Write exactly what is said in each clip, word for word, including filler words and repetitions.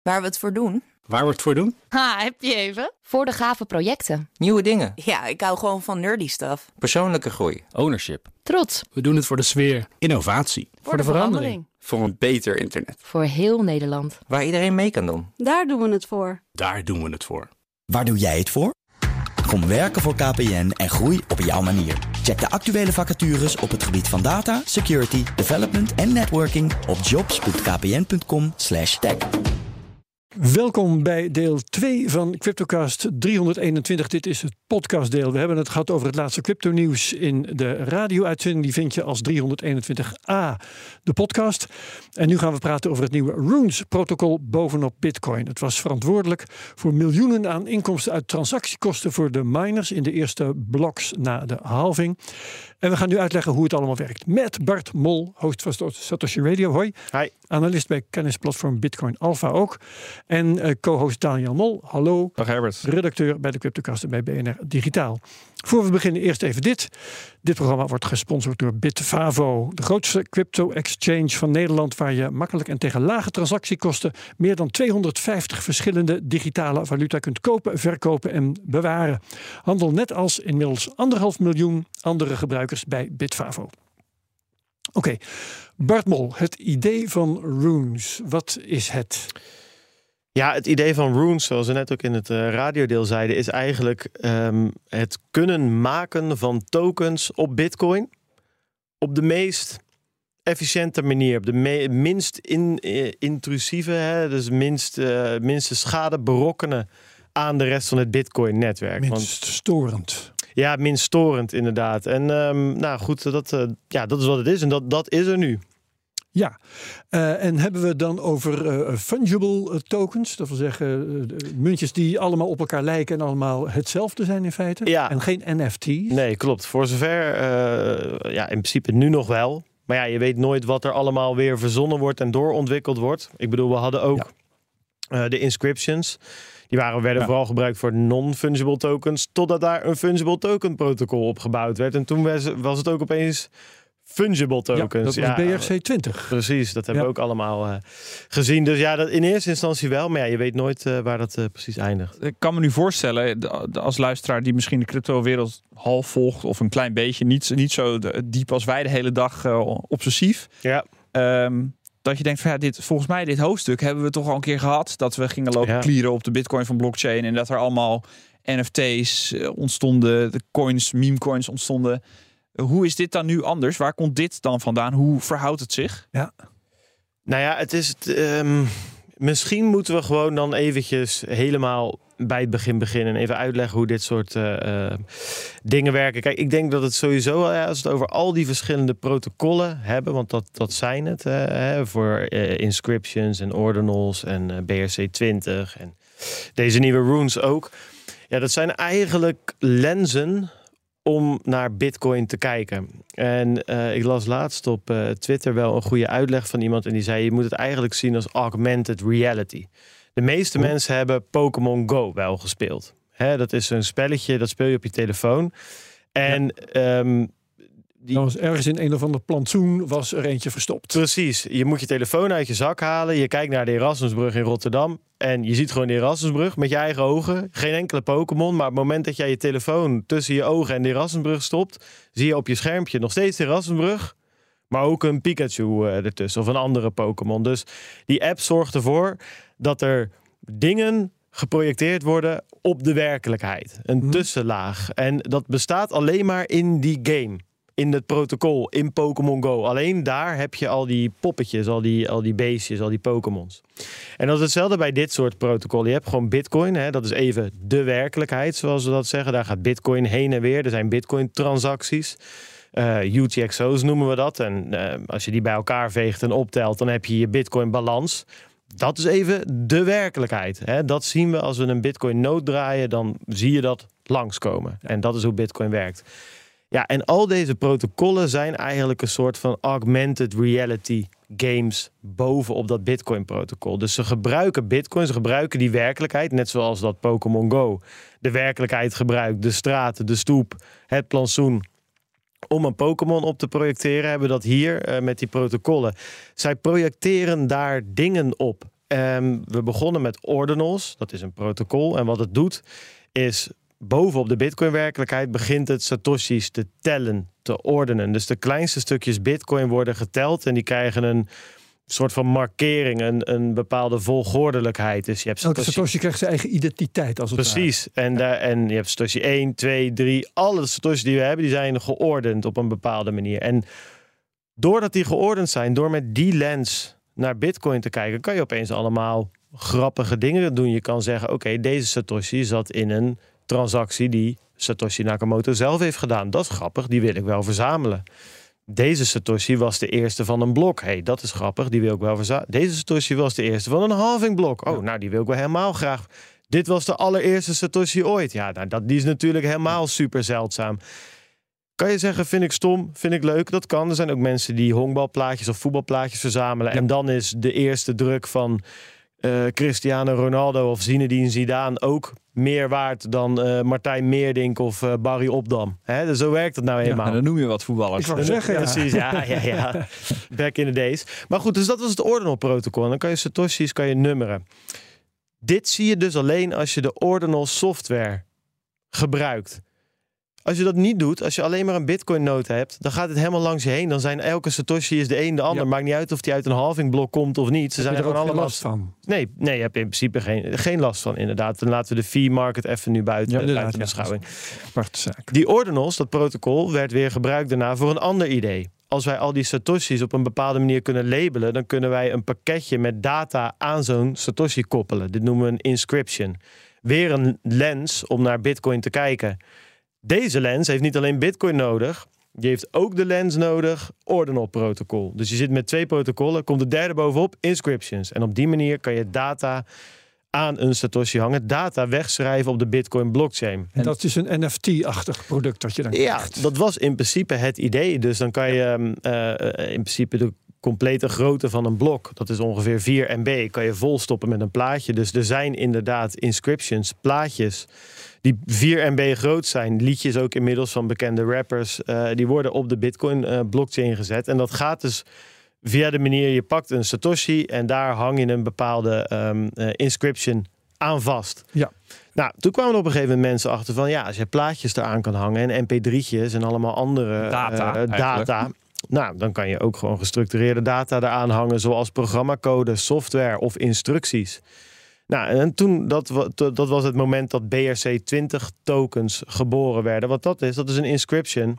Waar we het voor doen? Waar we het voor doen? Ha, heb je even? Voor de gave projecten. Nieuwe dingen. Ja, ik hou gewoon van nerdy stuff. Persoonlijke groei. Ownership. Trots. We doen het voor de sfeer. Innovatie. Voor, voor de, de verandering. verandering. Voor een beter internet. Voor heel Nederland. Waar iedereen mee kan doen. Daar doen we het voor. Daar doen we het voor. Waar doe jij het voor? Kom werken voor K P N en groei op jouw manier. Check de actuele vacatures op het gebied van data, security, development en networking op jobs punt k p n punt com slash tech. Welkom bij deel twee van CryptoCast driehonderdeenentwintig. Dit is het podcastdeel. We hebben het gehad over het laatste crypto-nieuws in de radio-uitzending. Die vind je als driehonderdeenentwintig a, de podcast. En nu gaan we praten over het nieuwe Runes-protocol bovenop Bitcoin. Het was verantwoordelijk voor miljoenen aan inkomsten uit transactiekosten voor de miners in de eerste bloks na de halving. En we gaan nu uitleggen hoe het allemaal werkt. Met Bart Mol, host van Satoshi Radio. Hoi. Hi. Analist bij kennisplatform Bitcoin Alpha ook. En uh, co-host Daniel Mol. Hallo. Dag Herbert. Redacteur bij de CryptoCast en bij B N R Digitaal. Voor we beginnen eerst even dit. Dit programma wordt gesponsord door Bitvavo. De grootste crypto-exchange van Nederland, waar je makkelijk en tegen lage transactiekosten meer dan tweehonderdvijftig verschillende digitale valuta kunt kopen, verkopen en bewaren. Handel net als inmiddels anderhalf miljoen andere gebruikers bij Bitvavo. Oké, okay. Bart Mol, het idee van Runes, wat is het? Ja, het idee van Runes, zoals we net ook in het uh, radiodeel zeiden, is eigenlijk um, het kunnen maken van tokens op Bitcoin op de meest efficiënte manier, op de me- minst in, uh, intrusieve, hè, dus minst, uh, minste schade berokkenen aan de rest van het Bitcoin-netwerk. Minst Want, storend. Ja, minst storend inderdaad. En um, nou goed, dat, uh, ja, dat is wat het is en dat, dat is er nu. Ja, uh, en hebben we het dan over uh, fungible tokens? Dat wil zeggen uh, muntjes die allemaal op elkaar lijken en allemaal hetzelfde zijn in feite? Ja. En geen N F T's? Nee, klopt. Voor zover, uh, ja, in principe nu nog wel. Maar ja, je weet nooit wat er allemaal weer verzonnen wordt en doorontwikkeld wordt. Ik bedoel, we hadden ook ja. uh, de inscriptions. Die waren, werden ja. vooral gebruikt voor non-fungible tokens, totdat daar een fungible token protocol op gebouwd werd. En toen was, was het ook opeens fungible tokens. Ja, dat was ja, B R C twintig. Precies, dat hebben ja. we ook allemaal uh, gezien. Dus ja, dat in eerste instantie wel, maar ja, je weet nooit uh, waar dat uh, precies eindigt. Ik kan me nu voorstellen, als luisteraar die misschien de crypto-wereld half volgt of een klein beetje, niet, niet zo diep als wij de hele dag uh, obsessief. Ja. Um, dat je denkt van ja, dit, volgens mij dit hoofdstuk hebben we toch al een keer gehad. Dat we gingen lopen ja. clearen op de Bitcoin van blockchain. En dat er allemaal N F T's ontstonden. De coins, meme coins ontstonden. Hoe is dit dan nu anders? Waar komt dit dan vandaan? Hoe verhoudt het zich? Ja. Nou ja, het is... Het, um, misschien moeten we gewoon dan eventjes helemaal bij het begin beginnen. En even uitleggen hoe dit soort uh, uh, dingen werken. Kijk, ik denk dat het sowieso, ja, als we het over al die verschillende protocollen hebben, want dat, dat zijn het, uh, hè, voor uh, inscriptions en ordinals en uh, B R C twintig en deze nieuwe runes ook. Ja, dat zijn eigenlijk lenzen om naar Bitcoin te kijken. En uh, ik las laatst op uh, Twitter wel een goede uitleg van iemand en die zei, je moet het eigenlijk zien als augmented reality. De meeste oh. mensen hebben Pokémon Go wel gespeeld. Hè, dat is een spelletje, dat speel je op je telefoon. En ja. um, die... Dat was ergens in een of ander plantsoen was er eentje verstopt. Precies. Je moet je telefoon uit je zak halen. Je kijkt naar de Erasmusbrug in Rotterdam. En je ziet gewoon de Erasmusbrug met je eigen ogen. Geen enkele Pokémon. Maar op het moment dat jij je telefoon tussen je ogen en de Erasmusbrug stopt, zie je op je schermpje nog steeds de Erasmusbrug. Maar ook een Pikachu uh, ertussen. Of een andere Pokémon. Dus die app zorgt ervoor dat er dingen geprojecteerd worden op de werkelijkheid. Een hmm. tussenlaag. En dat bestaat alleen maar in die game. In het protocol, in Pokémon Go. Alleen daar heb je al die poppetjes, al die, al die beestjes, al die Pokémons. En dat is hetzelfde bij dit soort protocollen. Je hebt gewoon Bitcoin, hè, dat is even de werkelijkheid, zoals we dat zeggen. Daar gaat Bitcoin heen en weer. Er zijn Bitcoin-transacties. Uh, U T X O's noemen we dat. En uh, als je die bij elkaar veegt en optelt, dan heb je je Bitcoin-balans. Dat is even de werkelijkheid. Hè. Dat zien we als we een Bitcoin-node draaien, dan zie je dat langskomen. En dat is hoe Bitcoin werkt. Ja, en al deze protocollen zijn eigenlijk een soort van augmented reality games bovenop dat Bitcoin-protocol. Dus ze gebruiken Bitcoin, ze gebruiken die werkelijkheid, net zoals dat Pokémon Go de werkelijkheid gebruikt, de straten, de stoep, het plantsoen, om een Pokémon op te projecteren, hebben we dat hier uh, met die protocollen. Zij projecteren daar dingen op. Um, we begonnen met ordinals. Dat is een protocol. En wat het doet is bovenop de Bitcoin-werkelijkheid begint het Satoshi's te tellen, te ordenen. Dus de kleinste stukjes Bitcoin worden geteld en die krijgen een soort van markering, een, een bepaalde volgordelijkheid. Dus je hebt Elke Satoshi... Satoshi krijgt zijn eigen identiteit als het Precies. ware. En, daar, en je hebt Satoshi één, twee, drie. Alle Satoshi die we hebben, die zijn geordend op een bepaalde manier. En doordat die geordend zijn, door met die lens naar Bitcoin te kijken, kan je opeens allemaal grappige dingen doen. Je kan zeggen, oké, okay, deze Satoshi zat in een transactie die Satoshi Nakamoto zelf heeft gedaan. Dat is grappig, die wil ik wel verzamelen. Deze Satoshi was de eerste van een blok. Hey, dat is grappig, die wil ik wel verzamelen. Deze Satoshi was de eerste van een halving blok. Oh, ja. nou, die wil ik wel helemaal graag. Dit was de allereerste Satoshi ooit. Ja, nou, dat, die is natuurlijk helemaal super zeldzaam. Kan je zeggen, vind ik stom, vind ik leuk? Dat kan. Er zijn ook mensen die honkbalplaatjes of voetbalplaatjes verzamelen. Ja. En dan is de eerste druk van uh, Cristiano Ronaldo of Zinedine Zidane ook meer waard dan uh, Martijn Meerdink of uh, Barry Opdam. Hè? Dus zo werkt het nou eenmaal. Ja, dan noem je wat voetballers. Ik wou zeggen, ja. Precies, ja, ja, ja. Back in the days. Maar goed, dus dat was het ordinal protocol. En dan kan je Satoshi's kan je nummeren. Dit zie je dus alleen als je de ordinal software gebruikt. Als je dat niet doet, als je alleen maar een Bitcoin node hebt, dan gaat het helemaal langs je heen. Dan zijn elke Satoshi is de een de ander. Ja. Maakt niet uit of die uit een halving blok komt of niet. Ze heb zijn je er er ook allemaal last van. Nee, nee, je hebt in principe geen, geen last van, inderdaad. Dan laten we de fee market even nu buiten, ja, buiten de ja, beschouwing. Aparte zaak. Die ordinals, dat protocol, werd weer gebruikt daarna voor een ander idee. Als wij al die Satoshis op een bepaalde manier kunnen labelen, dan kunnen wij een pakketje met data aan zo'n Satoshi koppelen. Dit noemen we een inscription. Weer een lens om naar Bitcoin te kijken. Deze lens heeft niet alleen Bitcoin nodig, die heeft ook de lens nodig, ordinal protocol. Dus je zit met twee protocollen, komt de derde bovenop, inscriptions. En op die manier kan je data aan een Satoshi hangen, data wegschrijven op de Bitcoin blockchain. En dat is een N F T-achtig product dat je dan ja, krijgt. Dat was in principe het idee. Dus dan kan je uh, in principe de complete grootte van een blok, dat is ongeveer vier megabyte, kan je volstoppen met een plaatje. Dus er zijn inderdaad inscriptions, plaatjes die vier megabyte groot zijn. Liedjes ook inmiddels van bekende rappers. Uh, die worden op de Bitcoin uh, blockchain gezet. En dat gaat dus via de manier, je pakt een Satoshi en daar hang je een bepaalde um, uh, inscription aan vast. Ja. Nou, toen kwamen er op een gegeven moment mensen achter van, ja, als je plaatjes eraan kan hangen en M P drie'tjes en allemaal andere data, uh, data, nou, dan kan je ook gewoon gestructureerde data eraan hangen, zoals programmacode, software of instructies. Nou, en toen, dat, dat was het moment dat B R C twintig tokens geboren werden. Wat dat is, dat is een inscription.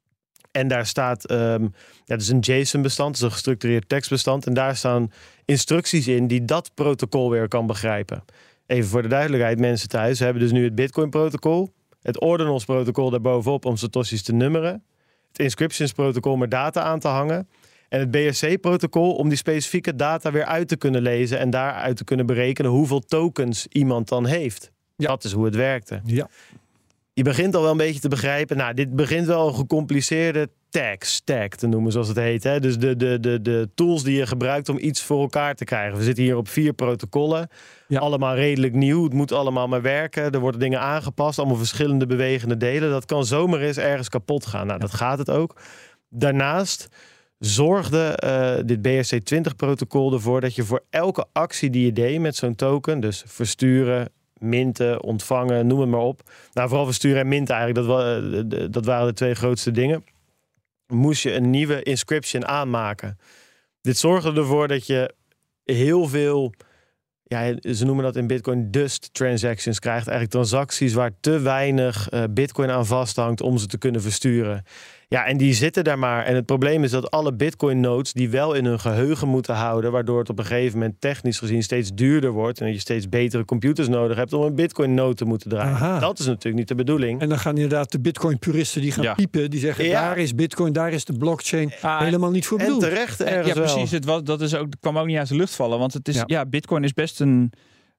En daar staat, um, ja, dat is een JSON-bestand, dat is een gestructureerd tekstbestand. En daar staan instructies in die dat protocol weer kan begrijpen. Even voor de duidelijkheid, mensen thuis, we hebben dus nu het Bitcoin-protocol, het Ordinals-protocol daarbovenop om Satoshis te nummeren, het Inscriptions-protocol met data aan te hangen, en het B R C-protocol om die specifieke data weer uit te kunnen lezen en daaruit te kunnen berekenen hoeveel tokens iemand dan heeft. Ja. Dat is hoe het werkte. Ja. Je begint al wel een beetje te begrijpen. Nou, dit begint wel een gecompliceerde tag, stack te noemen, zoals het heet. Hè? Dus de, de, de, de tools die je gebruikt om iets voor elkaar te krijgen. We zitten hier op vier protocollen. Ja. Allemaal redelijk nieuw. Het moet allemaal maar werken. Er worden dingen aangepast. Allemaal verschillende bewegende delen. Dat kan zomaar eens ergens kapot gaan. Nou, dat gaat het ook. Daarnaast zorgde uh, dit B R C twintig protocol ervoor dat je voor elke actie die je deed met zo'n token, dus versturen, minten, ontvangen, noem het maar op. Nou, vooral versturen en minten eigenlijk, dat, dat waren de twee grootste dingen. Moest je een nieuwe inscription aanmaken. Dit zorgde ervoor dat je heel veel, ja, ze noemen dat in Bitcoin dust transactions krijgt. Eigenlijk transacties waar te weinig uh, Bitcoin aan vasthangt om ze te kunnen versturen. Ja, en die zitten daar maar. En het probleem is dat alle Bitcoin-nodes die wel in hun geheugen moeten houden, waardoor het op een gegeven moment technisch gezien steeds duurder wordt en dat je steeds betere computers nodig hebt om een Bitcoin-node te moeten draaien. Aha. Dat is natuurlijk niet de bedoeling. En dan gaan inderdaad de Bitcoin-puristen die gaan ja. piepen, die zeggen, ja. daar is Bitcoin, daar is de blockchain ah, helemaal niet voor bedoeld. En terecht ergens Ja, precies. Wel. Het was, dat is ook, kwam ook niet uit de lucht vallen, want het is, ja. ja, Bitcoin is best een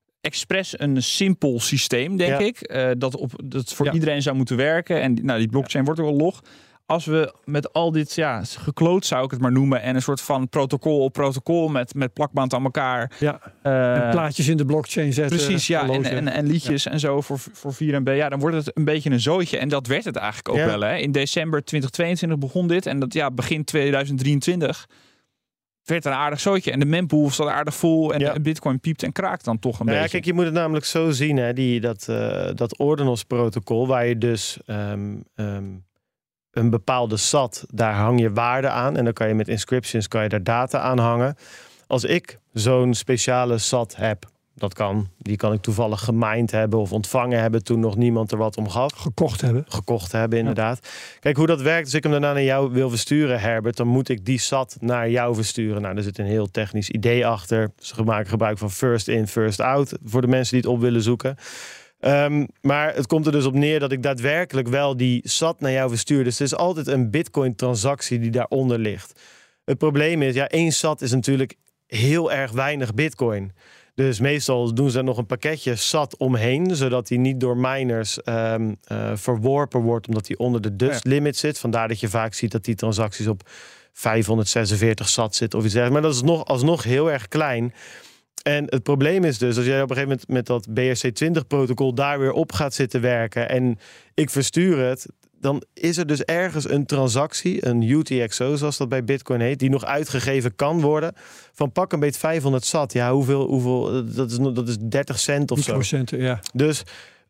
expres een simpel systeem, denk ja. ik, uh, dat, op, dat voor ja. iedereen zou moeten werken. En nou, die blockchain ja. wordt ook wel log. Als we met al dit, ja, gekloot zou ik het maar noemen, en een soort van protocol op protocol met, met plakband aan elkaar. Ja, uh, en plaatjes in de blockchain zetten. Precies, ja, en, en, en liedjes ja. en zo voor, voor vier megabyte. Ja, dan wordt het een beetje een zooitje. En dat werd het eigenlijk ook ja. wel. Hè. In december twintig tweeëntwintig begon dit. En dat, ja, begin tweeduizend drieëntwintig werd er een aardig zootje. En de mempool staat aardig vol. En Ja. de Bitcoin piept en kraakt dan toch een Nou ja, beetje. kijk, je moet het namelijk zo zien, hè, die, dat, uh, dat ordinals-protocol, waar je dus um, um, een bepaalde S A T, daar hang je waarde aan. En dan kan je met inscriptions kan je daar data aan hangen. Als ik zo'n speciale S A T heb, dat kan, die kan ik toevallig gemined hebben of ontvangen hebben toen nog niemand er wat om gaf. Gekocht hebben. Gekocht hebben, inderdaad. Ja. Kijk, hoe dat werkt, als ik hem daarna naar jou wil versturen, Herbert, dan moet ik die S A T naar jou versturen. Nou, er zit een heel technisch idee achter. Ze maken gebruik van first in, first out, voor de mensen die het op willen zoeken. Um, maar het komt er dus op neer dat ik daadwerkelijk wel die S A T naar jou verstuur. Dus er is altijd een Bitcoin-transactie die daaronder ligt. Het probleem is, ja, één S A T is natuurlijk heel erg weinig Bitcoin. Dus meestal doen ze er nog een pakketje S A T omheen, zodat die niet door miners um, uh, verworpen wordt, omdat die onder de dust limit zit. Vandaar dat je vaak ziet dat die transacties op vijfhonderdzesenveertig S A T zitten of iets dergelijks. Maar dat is nog, alsnog heel erg klein. En het probleem is dus, als jij op een gegeven moment met dat B R C twintig protocol daar weer op gaat zitten werken en ik verstuur het, dan is er dus ergens een transactie, een U T X O zoals dat bij Bitcoin heet, die nog uitgegeven kan worden van pak een beetje vijfhonderd S A T. Ja, hoeveel, hoeveel dat, is, dat is dertig cent of zo. Centen, ja. Dus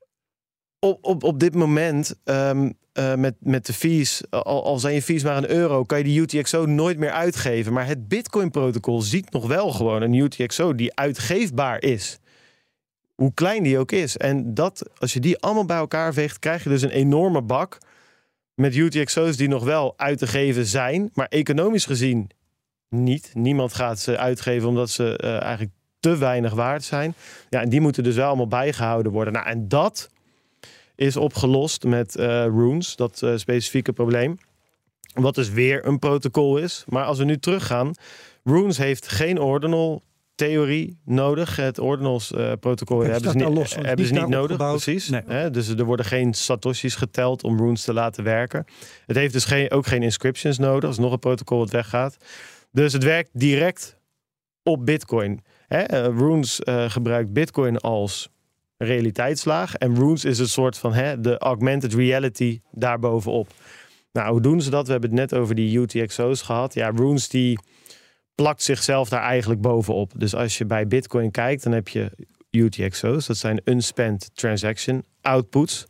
op, op, op dit moment um, uh, met, met de fees, al, al zijn je fees maar een euro, kan je die U T X O nooit meer uitgeven. Maar het Bitcoin-protocol ziet nog wel gewoon een U T X O die uitgeefbaar is. Hoe klein die ook is. En dat, als je die allemaal bij elkaar veegt, krijg je dus een enorme bak met U T X O's die nog wel uit te geven zijn, maar economisch gezien niet. Niemand gaat ze uitgeven omdat ze uh, eigenlijk te weinig waard zijn. Ja, en die moeten dus wel allemaal bijgehouden worden. Nou, en dat is opgelost met uh, Runes, dat uh, specifieke probleem. Wat dus weer een protocol is. Maar als we nu teruggaan, Runes heeft geen ordinal theorie nodig. Het ordinals uh, protocol Kijk, hebben ze niet, los, hebben ze niet nodig. Precies. Nee. Hè? Dus er worden geen satoshis geteld om Runes te laten werken. Het heeft dus geen, ook geen inscriptions nodig. Dat is nog een protocol dat weggaat. Dus het werkt direct op Bitcoin. Hè? Uh, Runes uh, gebruikt Bitcoin als realiteitslaag. En Runes is een soort van hè, de augmented reality daarbovenop. Nou, hoe doen ze dat? We hebben het net over die U T X O's gehad. Ja, Runes die plakt zichzelf daar eigenlijk bovenop. Dus als je bij Bitcoin kijkt, dan heb je U T X O's. Dat zijn unspent transaction outputs.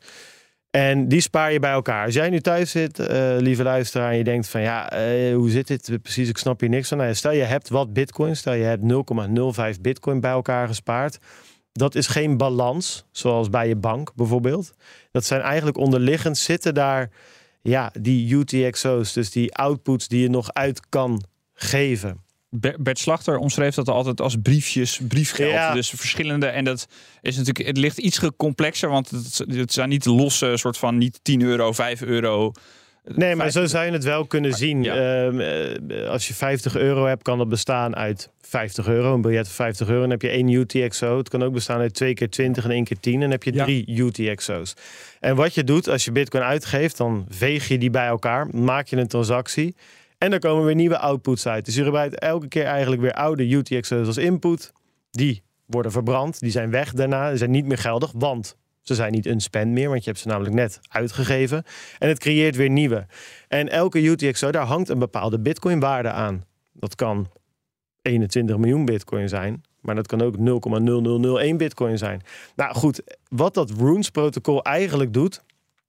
En die spaar je bij elkaar. Als jij nu thuis zit, uh, lieve luisteraar, en je denkt van ja, uh, hoe zit dit precies? Ik snap hier niks van. Nou, stel je hebt wat Bitcoin, stel je hebt nul komma nul vijf Bitcoin bij elkaar gespaard. Dat is geen balans, zoals bij je bank bijvoorbeeld. Dat zijn eigenlijk onderliggend zitten daar ja, die U T X O's, dus die outputs die je nog uit kan geven. Bert Slachter omschreef dat altijd als briefjes, briefgeld. Ja. Dus verschillende. En dat is natuurlijk, het ligt iets complexer, want het, het zijn niet losse soort van niet tien euro, vijf euro. Nee, maar zo zou je het wel kunnen zien. Ja. Uh, als je vijftig euro hebt, kan dat bestaan uit vijftig euro. Een biljet van vijftig euro. Dan heb je één U T X O. Het kan ook bestaan uit twee keer twintig en één keer tien. En dan heb je drie ja. U T X O's. En wat je doet als je Bitcoin uitgeeft, dan veeg je die bij elkaar. Maak je een transactie. En dan komen weer nieuwe outputs uit. Dus je gebruikt elke keer eigenlijk weer oude U T X O's als input. Die worden verbrand. Die zijn weg daarna. Die zijn niet meer geldig, want ze zijn niet unspent meer, want je hebt ze namelijk net uitgegeven. En het creëert weer nieuwe. En elke U T X O, daar hangt een bepaalde Bitcoin-waarde aan. Dat kan eenentwintig miljoen Bitcoin zijn, maar dat kan ook nul komma nul nul nul één Bitcoin zijn. Nou goed, wat dat Runes-protocol eigenlijk doet,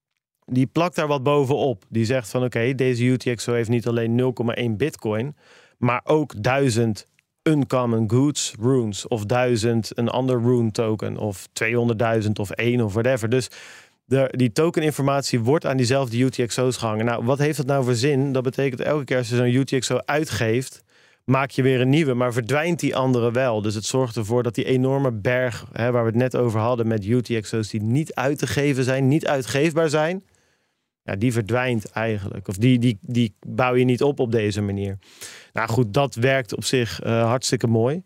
die plakt daar wat bovenop. Die zegt van oké, okay, deze U T X O heeft niet alleen nul komma één Bitcoin, maar ook duizend uncommon goods runes of duizend een ander rune token of tweehonderdduizend of één of whatever. Dus de, die tokeninformatie wordt aan diezelfde U T X O's gehangen. Nou, wat heeft dat nou voor zin? Dat betekent elke keer als je zo'n U T X O uitgeeft, maak je weer een nieuwe, maar verdwijnt die andere wel. Dus het zorgt ervoor dat die enorme berg, hè, waar we het net over hadden met U T X O's die niet uit te geven zijn, niet uitgeefbaar zijn, ja, die verdwijnt eigenlijk. Of die, die, die bouw je niet op op deze manier. Nou goed, dat werkt op zich uh, hartstikke mooi.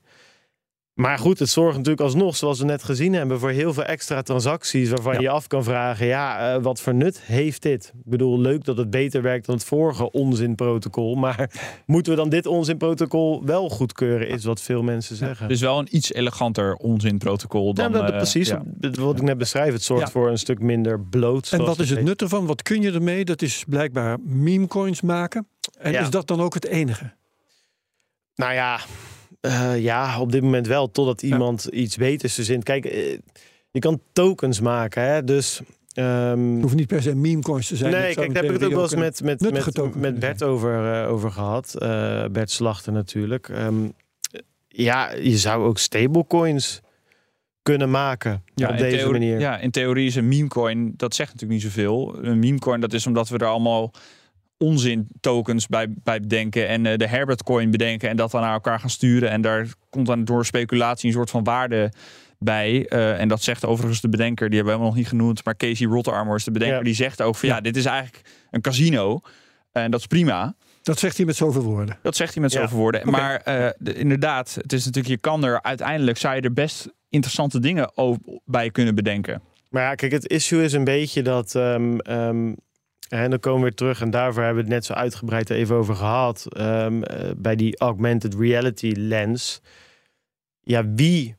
Maar goed, het zorgt natuurlijk alsnog, zoals we net gezien hebben, voor heel veel extra transacties waarvan ja. je af kan vragen, ja, uh, wat voor nut heeft dit? Ik bedoel, leuk dat het beter werkt dan het vorige onzinprotocol, maar moeten we dan dit onzinprotocol wel goedkeuren, is wat veel mensen zeggen. Dus wel een iets eleganter onzinprotocol dan... Ja, dat, uh, precies, ja. wat ik net beschrijf. Het zorgt ja. voor een stuk minder bloot. En wat is het nut ervan? Wat kun je ermee? Dat is blijkbaar memecoins maken. En ja. is dat dan ook het enige? Nou ja, uh, ja, op dit moment wel. Totdat iemand ja. iets beters verzint. Kijk, uh, je kan tokens maken, hè. Dus... Um, het hoeft niet per se memecoins te zijn. Nee, kijk, daar heb ik het ook wel eens met, met, met, met Bert over, uh, over gehad. Uh, Bert Slachter natuurlijk. Um, ja, je zou ook stablecoins kunnen maken ja, op deze theorie, manier. Ja, in theorie is een memecoin, dat zegt natuurlijk niet zoveel. Een memecoin, dat is omdat we er allemaal onzin tokens bij, bij bedenken en uh, de Herbert coin bedenken en dat dan naar elkaar gaan sturen. En daar komt dan door speculatie een soort van waarde bij. Uh, en dat zegt overigens de bedenker, die hebben we nog niet genoemd, maar Casey Rotterarmer is de bedenker, ja. die zegt ook van ja. ja, dit is eigenlijk een casino. En dat is prima. Dat zegt hij met zoveel woorden. Dat zegt hij met ja. zoveel woorden. Okay. Maar uh, de, inderdaad, het is natuurlijk, je kan er uiteindelijk, zou je er best interessante dingen over, bij kunnen bedenken. Maar ja, kijk, het issue is een beetje dat, um, um, en dan komen we weer terug, en daarvoor hebben we het net zo uitgebreid even over gehad, um, uh, bij die augmented reality lens. Ja, wie...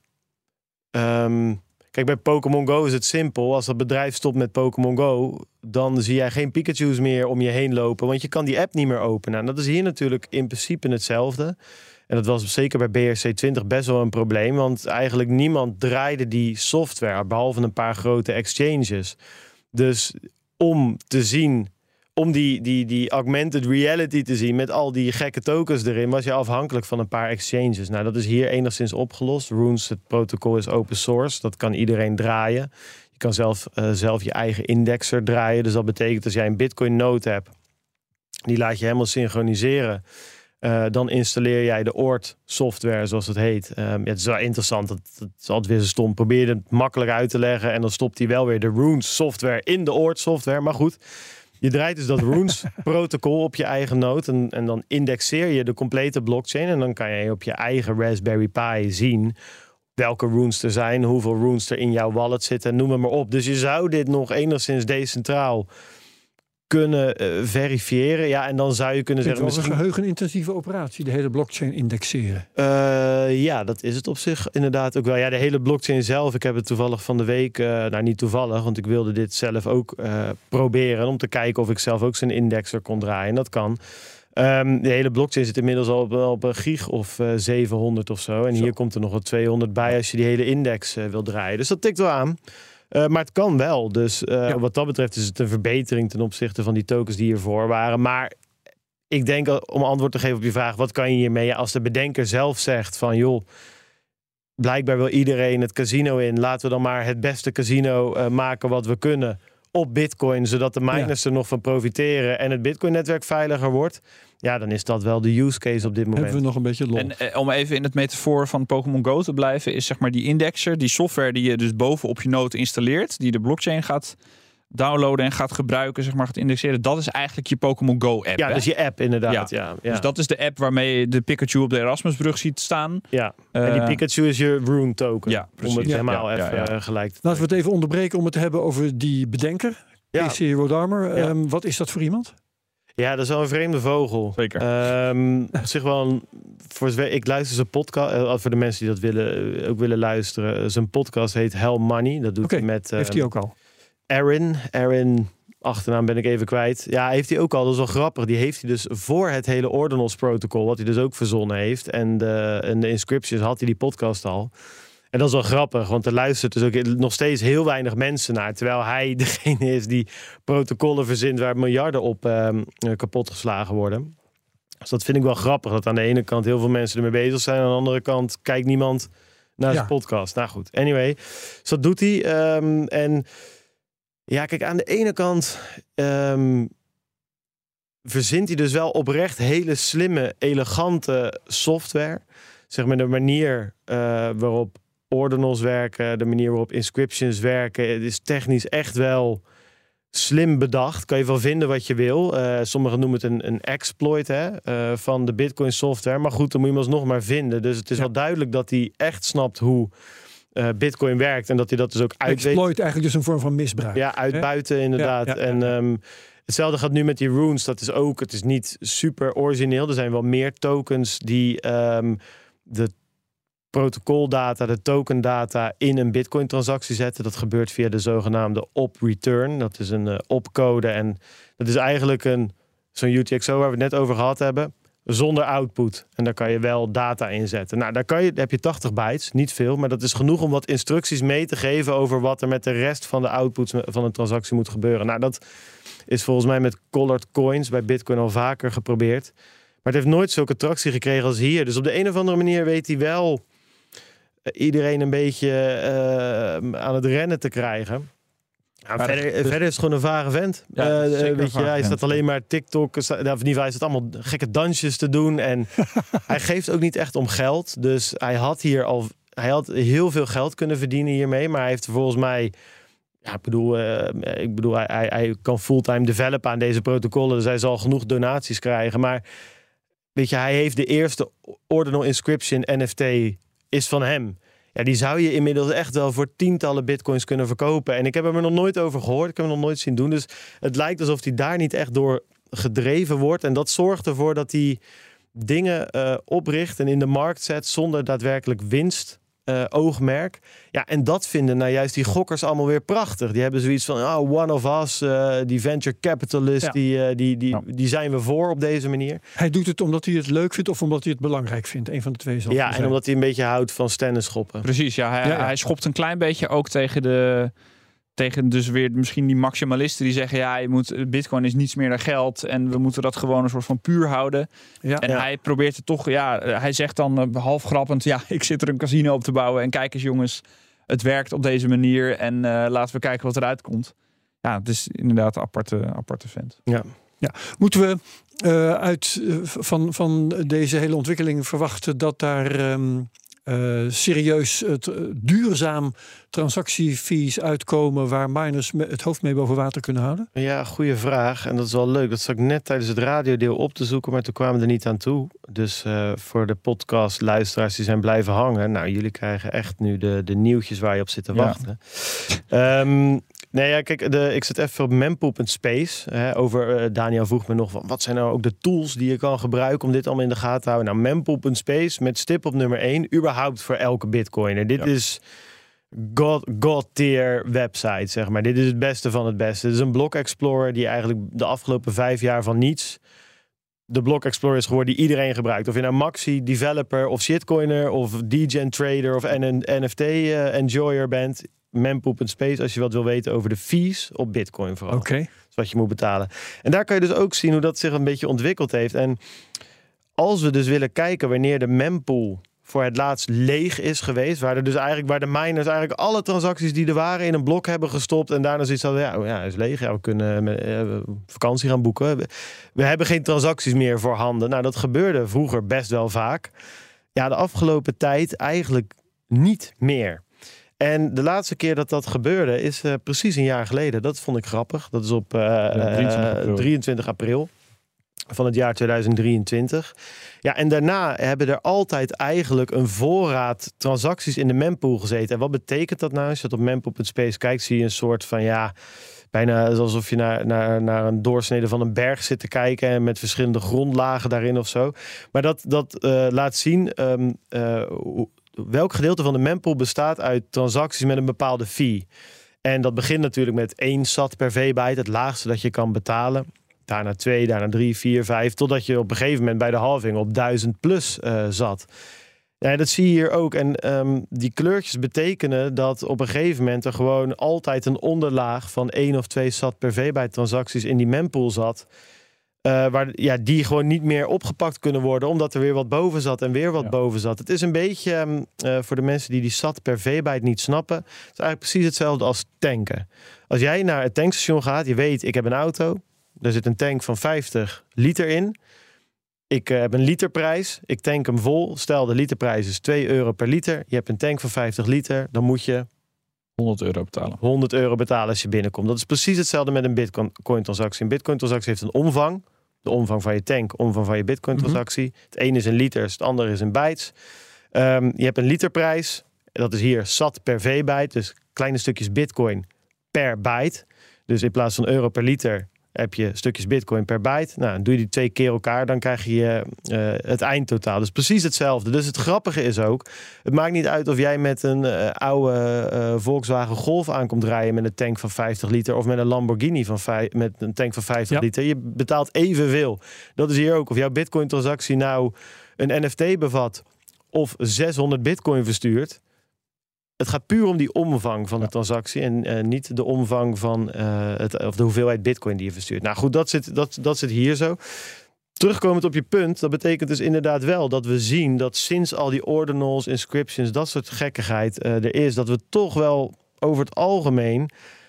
Um, kijk, bij Pokémon Go is het simpel. Als dat bedrijf stopt met Pokémon Go, dan zie jij geen Pikachu's meer om je heen lopen, want je kan die app niet meer openen. En dat is hier natuurlijk in principe hetzelfde. En dat was zeker bij B R C twintig best wel een probleem, want eigenlijk niemand draaide die software, behalve een paar grote exchanges. Dus om te zien, om die, die, die augmented reality te zien met al die gekke tokens erin, was je afhankelijk van een paar exchanges. Nou, dat is hier enigszins opgelost. Runes, het protocol, is open source. Dat kan iedereen draaien. Je kan zelf, uh, zelf je eigen indexer draaien. Dus dat betekent als jij een Bitcoin node hebt, die laat je helemaal synchroniseren. Uh, dan installeer jij de Oort software, zoals het heet. Um, ja, het is wel interessant. Dat, dat is altijd weer zo stom. Probeer het makkelijk uit te leggen en dan stopt hij wel weer de Runes software in de Oort software. Maar goed, je draait dus dat Runes protocol op je eigen node en, en dan indexeer je de complete blockchain. En dan kan je op je eigen Raspberry Pi zien welke runes er zijn, hoeveel runes er in jouw wallet zitten en noem het maar op. Dus je zou dit nog enigszins decentraal kunnen uh, verifiëren. Ja, en dan zou je kunnen zeggen, misschien een geheugenintensieve operatie, de hele blockchain indexeren. Uh, ja, dat is het op zich inderdaad ook wel. Ja, de hele blockchain zelf. Ik heb het toevallig van de week, uh, nou niet toevallig, want ik wilde dit zelf ook uh, proberen om te kijken of ik zelf ook zo'n indexer kon draaien. En dat kan. Um, de hele blockchain zit inmiddels al op, op een gig of uh, zevenhonderd of zo. En zo. Hier komt er nog wat tweehonderd bij als je die hele index uh, wil draaien. Dus dat tikt wel aan. Uh, maar het kan wel. Dus uh, ja. wat dat betreft is het een verbetering ten opzichte van die tokens die hiervoor waren. Maar ik denk, om antwoord te geven op je vraag, wat kan je hiermee? Als de bedenker zelf zegt van, joh, blijkbaar wil iedereen het casino in. Laten we dan maar het beste casino uh, maken wat we kunnen op Bitcoin, zodat de miners ja. er nog van profiteren en het Bitcoin-netwerk veiliger wordt. Ja, dan is dat wel de use case op dit moment. Hebben we nog een beetje lol. En eh, om even in het metafoor van Pokémon Go te blijven, is zeg maar die indexer, die software die je dus bovenop je node installeert, die de blockchain gaat downloaden en gaat gebruiken, zeg maar, gaat indexeren. Dat is eigenlijk je Pokémon Go app. Ja, hè? dus je app inderdaad. Ja. Ja, ja. Dus dat is de app waarmee je de Pikachu op de Erasmusbrug ziet staan. Ja, uh, en die Pikachu is je Rune token. Ja, precies. Om het ja, helemaal ja, even ja, ja. gelijk te Laten we het even onderbreken om het te hebben over die bedenker. Ja. Casey Rotterarmer. Ja. Um, wat is dat voor iemand? Ja, dat is wel een vreemde vogel. Zeker. Um, op zich wel een, voor zwe- ik luister zijn podcast. Uh, voor de mensen die dat willen, uh, ook willen luisteren. Zijn podcast heet Hell Money. Dat doet okay, hij met. Uh, heeft hij ook al? Aaron. Aaron. Achternaam ben ik even kwijt. Ja, heeft hij ook al. Dat is wel grappig. Die heeft hij dus voor het hele Ordinals protocol, wat hij dus ook verzonnen heeft. En de, en de inscriptions had hij die podcast al. En dat is wel grappig, want er luistert dus ook nog steeds heel weinig mensen naar. Terwijl hij degene is die protocollen verzint waar miljarden op uh, kapot geslagen worden. Dus dat vind ik wel grappig. Dat aan de ene kant heel veel mensen ermee bezig zijn. Aan de andere kant kijkt niemand naar ja. zijn podcast. Nou goed, anyway. Dus dat doet hij. Um, en ja, kijk, aan de ene kant um, verzint hij dus wel oprecht hele slimme, elegante software. Zeg maar de manier uh, waarop ordinals werken, de manier waarop inscriptions werken. Het is technisch echt wel slim bedacht. Kan je wel vinden wat je wil. Uh, sommigen noemen het een, een exploit hè, uh, van de Bitcoin software. Maar goed, dan moet je hem alsnog maar vinden. Dus het is ja. wel duidelijk dat hij echt snapt hoe uh, Bitcoin werkt. En dat hij dat dus ook uit exploit eigenlijk dus een vorm van misbruik. Ja, uitbuiten inderdaad. Ja, ja, ja, ja. En um, hetzelfde gaat nu met die runes. Dat is ook, het is niet super origineel. Er zijn wel meer tokens die um, de protocoldata, de tokendata in een Bitcoin transactie zetten. Dat gebeurt via de zogenaamde op return. Dat is een uh, opcode en dat is eigenlijk een zo'n U T X O waar we het net over gehad hebben. zonder output. En daar kan je wel data in zetten. Nou, daar, kan je, daar heb je tachtig bytes, niet veel. Maar dat is genoeg om wat instructies mee te geven over wat er met de rest van de outputs van een transactie moet gebeuren. Nou, dat is volgens mij met Colored Coins bij Bitcoin al vaker geprobeerd. Maar het heeft nooit zulke tractie gekregen als hier. Dus op de een of andere manier weet hij wel iedereen een beetje uh, aan het rennen te krijgen. Nou, verder, de, verder is het gewoon een vage vent. Ja, uh, weet je, hij vent. staat alleen maar TikTok, of in ieder geval, hij staat allemaal gekke dansjes te doen. En hij geeft ook niet echt om geld. Dus hij had hier al, hij had heel veel geld kunnen verdienen hiermee. Maar hij heeft volgens mij, ja, ik bedoel, uh, ik bedoel hij, hij, hij kan fulltime developen aan deze protocollen. Dus hij zal genoeg donaties krijgen. Maar weet je, hij heeft de eerste Ordinal Inscription N F T is van hem. Ja, die zou je inmiddels echt wel voor tientallen bitcoins kunnen verkopen. En ik heb hem er nog nooit over gehoord. Ik heb hem nog nooit zien doen. Dus het lijkt alsof hij daar niet echt door gedreven wordt. En dat zorgt ervoor dat hij dingen uh, opricht en in de markt zet zonder daadwerkelijk winst. Uh, oogmerk. Ja, en dat vinden nou juist die gokkers allemaal weer prachtig. Die hebben zoiets van, oh, one of us, uh, die venture capitalist, ja. die, uh, die, die, ja. die zijn we voor op deze manier. Hij doet het omdat hij het leuk vindt of omdat hij het belangrijk vindt. Een van de twee zal Ja, zijn. en omdat hij een beetje houdt van stennenschoppen. Precies, ja hij, Ja, ja. hij schopt een klein beetje ook tegen de... Tegen dus weer misschien die maximalisten die zeggen, ja, je moet, Bitcoin is niets meer dan geld en we moeten dat gewoon een soort van puur houden. Ja. En Ja. hij probeert het toch, ja, hij zegt dan uh, half grappend, ja, ik zit er een casino op te bouwen en kijk eens jongens, het werkt op deze manier en uh, laten we kijken wat eruit komt. Ja, het is inderdaad een aparte, aparte vent. Ja. Ja. Moeten we uh, uit uh, van, van deze hele ontwikkeling verwachten dat daar um, uh, serieus uh, t- duurzaam transactiefees uitkomen waar miners me- het hoofd mee boven water kunnen houden? Ja, goede vraag. En dat is wel leuk. Dat zat ik net tijdens het radiodeel op te zoeken, maar toen kwamen we er niet aan toe. Dus uh, voor de podcast luisteraars die zijn blijven hangen. Nou, jullie krijgen echt nu de, de nieuwtjes waar je op zit te Ja. wachten. Um, nee, ja, kijk, de, ik zit even op mempool punt space. Hè, over, uh, Daniel vroeg me nog, van, wat zijn nou ook de tools die je kan gebruiken om dit allemaal in de gaten te houden? Nou, mempool punt space met stip op nummer één, überhaupt voor elke bitcoiner. Dit Ja. is God, God tier website, zeg maar. Dit is het beste van het beste. Dit is een block explorer die eigenlijk de afgelopen vijf jaar van niets de block explorer is geworden die iedereen gebruikt. Of je nou maxi, developer of shitcoiner of degen trader of een N F T uh, enjoyer bent. mempool punt space als je wat wil weten over de fees op Bitcoin vooral. Oké. Okay. Dus wat je moet betalen. En daar kan je dus ook zien hoe dat zich een beetje ontwikkeld heeft. En als we dus willen kijken wanneer de mempool voor het laatst leeg is geweest, waar er dus eigenlijk waar de miners eigenlijk alle transacties die er waren in een blok hebben gestopt en daarna zoiets hadden, ja, oh ja, hij is leeg, ja, we kunnen uh, vakantie gaan boeken. We, we hebben geen transacties meer voorhanden. Nou, dat gebeurde vroeger best wel vaak. Ja, de afgelopen tijd eigenlijk niet meer. En de laatste keer dat dat gebeurde is uh, precies een jaar geleden. Dat vond ik grappig. Dat is op uh, ja, drieëntwintig april van het jaar tweeduizend drieëntwintig. Ja, en daarna hebben er altijd eigenlijk een voorraad transacties in de mempool gezeten. En wat betekent dat nou? Als je dat op mempool punt space kijkt, zie je een soort van, ja, bijna alsof je naar, naar, naar een doorsnede van een berg zit te kijken en met verschillende grondlagen daarin of zo. Maar dat, dat uh, laat zien um, uh, welk gedeelte van de mempool bestaat uit transacties met een bepaalde fee. En dat begint natuurlijk met één sat per V-byte, het laagste dat je kan betalen. Daarna twee, daarna drie, vier, vijf. Totdat je op een gegeven moment bij de halving op duizend plus uh, zat. Ja, dat zie je hier ook. En um, die kleurtjes betekenen dat op een gegeven moment er gewoon altijd een onderlaag van één of twee sat per V-byte transacties in die mempool zat. Uh, waar, ja, die gewoon niet meer opgepakt kunnen worden, omdat er weer wat boven zat en weer wat ja. boven zat. Het is een beetje, um, uh, voor de mensen die die sat per V-byte niet snappen, het is eigenlijk precies hetzelfde als tanken. Als jij naar het tankstation gaat, je weet, ik heb een auto. Er zit een tank van vijftig liter in. Ik uh, heb een literprijs. Ik tank hem vol. Stel, de literprijs is twee euro per liter. Je hebt een tank van vijftig liter. Dan moet je honderd euro betalen. honderd euro betalen als je binnenkomt. Dat is precies hetzelfde met een Bitcoin-transactie. Een Bitcoin-transactie heeft een omvang. De omvang van je tank, omvang van je Bitcoin-transactie. Mm-hmm. Het ene is in liters, het andere is in bytes. Um, je hebt een literprijs. Dat is hier sat per V-byte. Dus kleine stukjes Bitcoin per byte. Dus in plaats van euro per liter heb je stukjes bitcoin per byte. Nou, doe je die twee keer elkaar, dan krijg je uh, het eindtotaal. Dus precies hetzelfde. Dus het grappige is ook, het maakt niet uit of jij met een uh, oude uh, Volkswagen Golf aankomt rijden met een tank van vijftig liter of met een Lamborghini van vijf, met een tank van vijftig ja. liter. Je betaalt evenveel. Dat is hier ook. Of jouw bitcoin transactie nou een N F T bevat of zeshonderd bitcoin verstuurt. Het gaat puur om die omvang van de transactie en uh, niet de omvang van uh, het, of de hoeveelheid bitcoin die je verstuurt. Nou goed, dat zit, dat, dat zit hier zo. Terugkomend op je punt, dat betekent dus inderdaad wel dat we zien dat sinds al die ordinals, inscriptions, dat soort gekkigheid uh, er is, dat we toch wel over het algemeen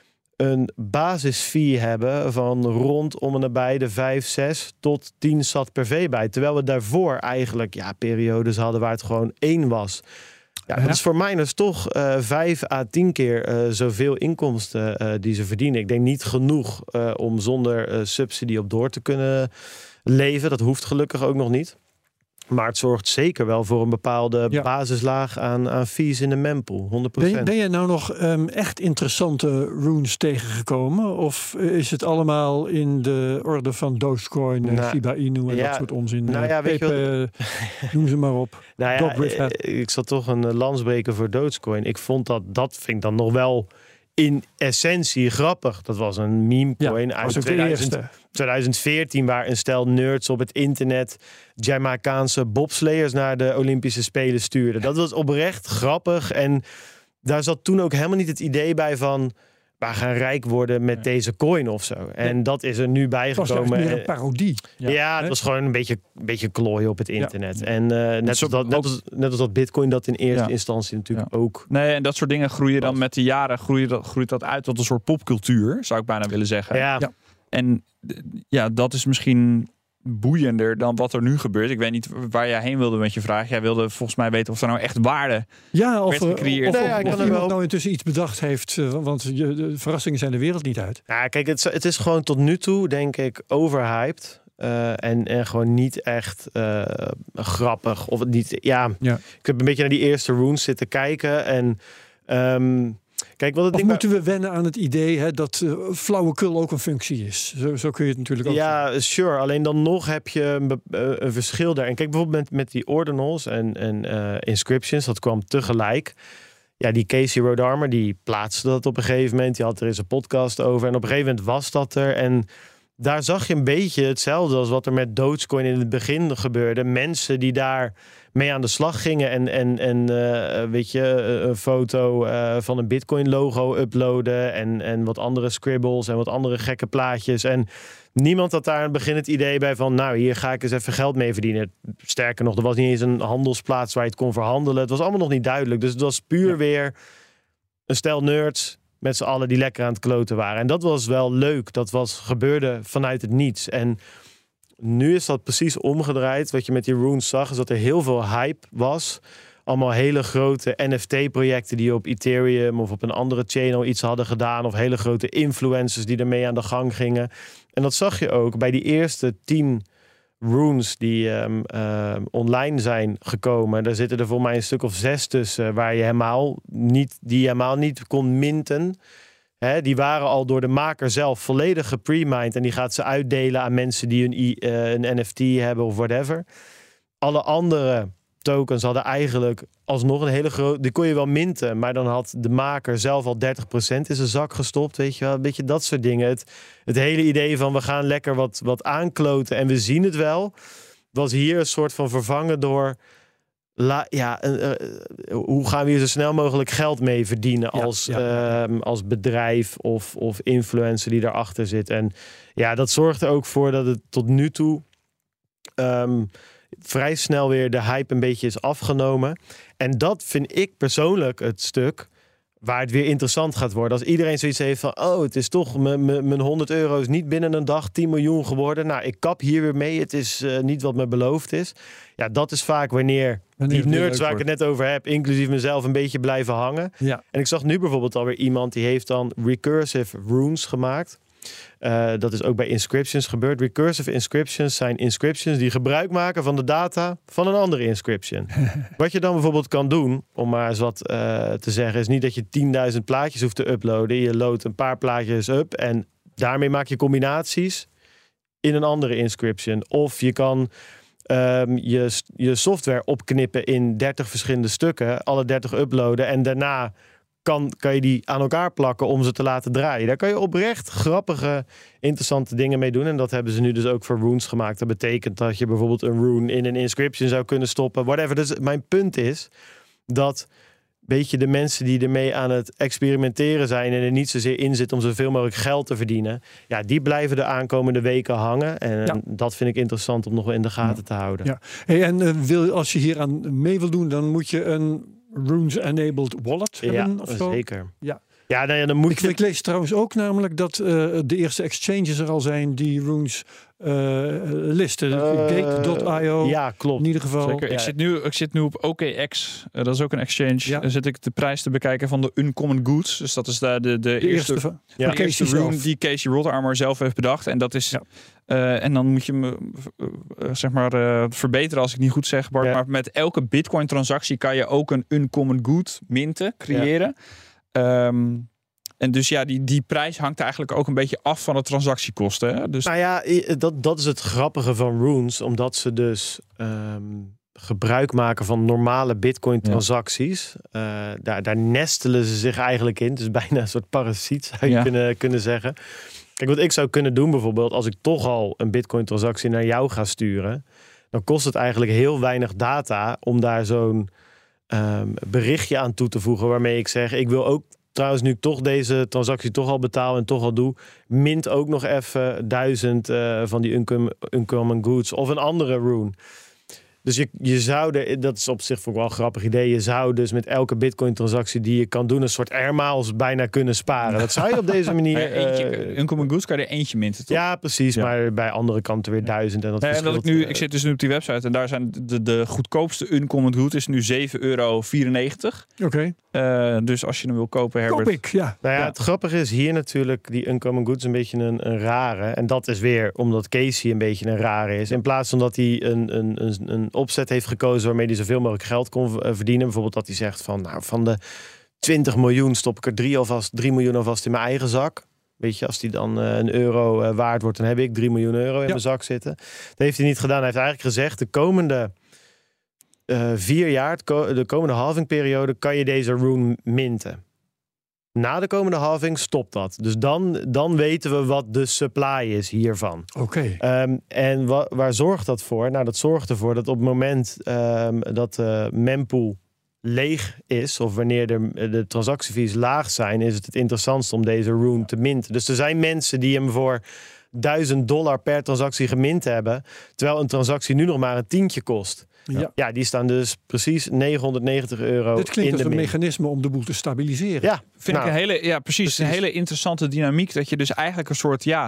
een basisfee hebben van rondom en nabij de vijf, zes tot tien sat per V-byte. Terwijl we daarvoor eigenlijk ja, periodes hadden waar het gewoon één was. Ja, dat is voor miners toch uh, vijf à tien keer uh, zoveel inkomsten uh, die ze verdienen. Ik denk niet genoeg uh, om zonder uh, subsidie op door te kunnen leven. Dat hoeft gelukkig ook nog niet. Maar het zorgt zeker wel voor een bepaalde ja. basislaag aan, aan fees in de mempool. honderd procent. Ben, ben je nou nog um, echt interessante runes tegengekomen? Of is het allemaal in de orde van Dogecoin, nou, Shiba Inu en ja, dat soort onzin? Nou ja, weet Pepe, je wat, noem ze maar op. Nou ja, ik zal toch een lans breken voor Dogecoin. Ik vond dat, dat vind ik dan nog wel in essentie grappig. Dat was een memecoin ja, uit tweeduizend, tweeduizend veertien... waar een stel nerds op het internet Jamaicaanse bobsleiers naar de Olympische Spelen stuurden. Dat was oprecht grappig. En daar zat toen ook helemaal niet het idee bij van we gaan rijk worden met ja. deze coin of zo. En ja. dat is er nu bijgekomen. Het was meer een parodie. Ja, ja het was gewoon een beetje, een beetje klooien op het internet. Ja. En uh, net, als dat, net, als, net als dat bitcoin dat in eerste ja. instantie natuurlijk ja. ook. Nee, en dat soort dingen groeien dan met de jaren groeit dat, groeit dat uit tot een soort popcultuur, zou ik bijna willen zeggen. Ja. Ja. En ja, dat is misschien boeiender dan wat er nu gebeurt. Ik weet niet waar jij heen wilde met je vraag. Jij wilde volgens mij weten of er nou echt waarde ja, of, werd gecreëerd. Of, of, nee, ja, of, of iemand nou intussen iets bedacht heeft. Want je, de verrassingen zijn de wereld niet uit. Ja, kijk, het, het is gewoon tot nu toe, denk ik, overhyped. Uh, en, en gewoon niet echt uh, grappig. Of niet, ja, ja. Ik heb een beetje naar die eerste runes zitten kijken. En um, kijk, wat het of ding moeten we wennen aan het idee hè, dat uh, flauwekul ook een functie is? Zo, zo kun je het natuurlijk ook ja, zeggen. Sure. Alleen dan nog heb je een, een verschil daar. En kijk, bijvoorbeeld met, met die ordinals en, en uh, inscriptions. Dat kwam tegelijk. Ja, die Casey Rodarmer, die plaatste dat op een gegeven moment. Die had er eens een podcast over. En op een gegeven moment was dat er. En daar zag je een beetje hetzelfde als wat er met Dogecoin in het begin gebeurde. Mensen die daar mee aan de slag gingen en, en, en uh, weet je, een foto uh, van een Bitcoin logo uploaden en, en wat andere scribbles en wat andere gekke plaatjes. En niemand had daar aan het begin het idee bij van, nou, hier ga ik eens even geld mee verdienen. Sterker nog, er was niet eens een handelsplaats waar je het kon verhandelen. Het was allemaal nog niet duidelijk. Dus het was puur ja. weer een stel nerds met z'n allen die lekker aan het kloten waren. En dat was wel leuk. Dat was, gebeurde vanuit het niets. En nu is dat precies omgedraaid. Wat je met die runes zag, is dat er heel veel hype was. Allemaal hele grote N F T-projecten die op Ethereum of op een andere chain al iets hadden gedaan. Of hele grote influencers die ermee aan de gang gingen. En dat zag je ook bij die eerste tien runes die um, uh, online zijn gekomen. Daar zitten er voor mij een stuk of zes tussen waar je helemaal niet, die je helemaal niet kon minten. He, die waren al door de maker zelf volledig gepremined en die gaat ze uitdelen aan mensen die een, uh, een N F T hebben of whatever. Alle andere tokens hadden eigenlijk alsnog een hele grote... Die kon je wel minten, maar dan had de maker zelf al dertig procent in zijn zak gestopt. Weet je wel, een beetje dat soort dingen. Het, het hele idee van we gaan lekker wat, wat aankloten en we zien het wel, was hier een soort van vervangen door... La, ja, uh, uh, hoe gaan we hier zo snel mogelijk geld mee verdienen als, ja, ja. Uh, als bedrijf of, of influencer die daarachter zit. En ja, dat zorgt er ook voor dat het tot nu toe um, vrij snel weer de hype een beetje is afgenomen. En dat vind ik persoonlijk het stuk waar het weer interessant gaat worden. Als iedereen zoiets heeft van, oh, het is toch mijn honderd euro is niet binnen een dag tien miljoen geworden. Nou, ik kap hier weer mee. Het is uh, niet wat me beloofd is. Ja, dat is vaak wanneer, wanneer die nerds waar ik het net over heb, inclusief mezelf, een beetje blijven hangen. Ja. En ik zag nu bijvoorbeeld alweer iemand die heeft dan recursive runes gemaakt. Uh, dat is ook bij inscriptions gebeurd. Recursive inscriptions zijn inscriptions die gebruik maken van de data van een andere inscription. Wat je dan bijvoorbeeld kan doen, om maar eens wat uh, te zeggen, is niet dat je tienduizend plaatjes hoeft te uploaden. Je loadt een paar plaatjes up en daarmee maak je combinaties in een andere inscription. Of je kan um, je, je software opknippen in dertig verschillende stukken, alle dertig uploaden en daarna kan, kan je die aan elkaar plakken om ze te laten draaien. Daar kan je oprecht grappige, interessante dingen mee doen. En dat hebben ze nu dus ook voor runes gemaakt. Dat betekent dat je bijvoorbeeld een rune in een inscription zou kunnen stoppen. Whatever. Dus mijn punt is dat beetje de mensen die ermee aan het experimenteren zijn en er niet zozeer in zitten om zoveel mogelijk geld te verdienen, ja, die blijven de aankomende weken hangen. En ja. dat vind ik interessant om nog wel in de gaten te houden. Ja. Hey, en uh, wil, als je hier aan mee wil doen, dan moet je een Runes-enabled wallet hebben? Ja, of zo? zeker. Ja. Ja, nou ja, dan moet ik, je... ik lees trouwens ook namelijk dat uh, de eerste exchanges er al zijn die Runes uh, listen. Uh, Gate punt i o. Ja, klopt. In ieder geval. Zeker. Ja. Ik, zit nu, ik zit nu op O K X. Uh, dat is ook een exchange. Ja. Dan zit ik de prijs te bekijken van de Uncommon Goods. Dus dat is daar de, de, De eerste, eerste, van, ja. de eerste Casey rune zelf. die Casey Rodarmor zelf heeft bedacht. En dat is... Ja. Uh, en dan moet je me uh, uh, zeg maar uh, verbeteren als ik niet goed zeg, Bart. Ja. Maar met elke Bitcoin transactie kan je ook een Uncommon Good minten, creëren. Ja. Um, En dus ja, die, die prijs hangt eigenlijk ook een beetje af van de transactiekosten. Hè? Dus... Nou ja, dat, dat is het grappige van Runes. Omdat ze dus um, gebruik maken van normale Bitcoin transacties. Ja. Uh, daar, daar nestelen ze zich eigenlijk in. Het is bijna een soort parasiet, zou je ja. kunnen, kunnen zeggen. Kijk, wat ik zou kunnen doen bijvoorbeeld, als ik toch al een Bitcoin transactie naar jou ga sturen, dan kost het eigenlijk heel weinig data om daar zo'n um, berichtje aan toe te voegen waarmee ik zeg, ik wil ook trouwens, nu ik toch deze transactie toch al betaal en toch al doe, mint ook nog even duizend uh, van die uncom- Uncommon Goods of een andere rune. Dus je, je zou, de, dat is op zich voor wel een grappig idee, je zou dus met elke Bitcoin transactie die je kan doen een soort airmiles bijna kunnen sparen. Dat zou je op deze manier... Ja, eentje, uh, Uncommon Goods kan je er eentje minten, toch? Ja, precies. Ja. Maar bij andere kanten weer duizend. En dat ja, en dat ik, nu, uh, ik zit dus nu op die website en daar zijn de, de goedkoopste Uncommon Good is nu zeven euro vierennegentig. Oké. Okay. Uh, dus als je hem wil kopen, Herbert. Koop ik, ja. Nou ja, ja. Het grappige is hier natuurlijk die Uncommon Goods een beetje een, een rare. En dat is weer omdat Casey een beetje een rare is. In plaats van dat hij een, een, een, een opzet heeft gekozen waarmee hij zoveel mogelijk geld kon verdienen. Bijvoorbeeld dat hij zegt van, nou, van de twintig miljoen stop ik er drie alvast, drie miljoen alvast in mijn eigen zak. Weet je, als die dan uh, een euro uh, waard wordt, dan heb ik drie miljoen euro in ja. mijn zak zitten. Dat heeft hij niet gedaan. Hij heeft eigenlijk gezegd, de komende uh, vier jaar, de komende halvingperiode, kan je deze rune minten. Na de komende halving stopt dat. Dus dan, dan weten we wat de supply is hiervan. Oké. Okay. Um, en wa- waar zorgt dat voor? Nou, dat zorgt ervoor dat op het moment um, dat de mempool leeg is, of wanneer de, de transactiefees laag zijn, is het het interessantst om deze rune te minten. Dus er zijn mensen die hem voor duizend dollar per transactie gemint hebben, terwijl een transactie nu nog maar een tientje kost. Ja. ja, die staan dus precies negenhonderdnegentig euro. Dit klinkt in als de een min. mechanisme om de boel te stabiliseren. Ja, vind nou, ik een hele, ja, precies, precies. Een hele interessante dynamiek. Dat je dus eigenlijk een soort, ja,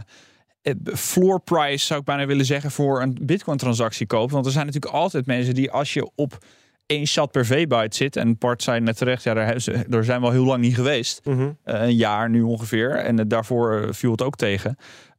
floor price zou ik bijna willen zeggen voor een Bitcoin transactie koopt. Want er zijn natuurlijk altijd mensen die als je op één sat per V-byte zit. En Bart zei net terecht, ja, daar, ze, daar zijn we al heel lang niet geweest. Mm-hmm. Uh, een jaar nu ongeveer. En uh, daarvoor uh, viel het ook tegen.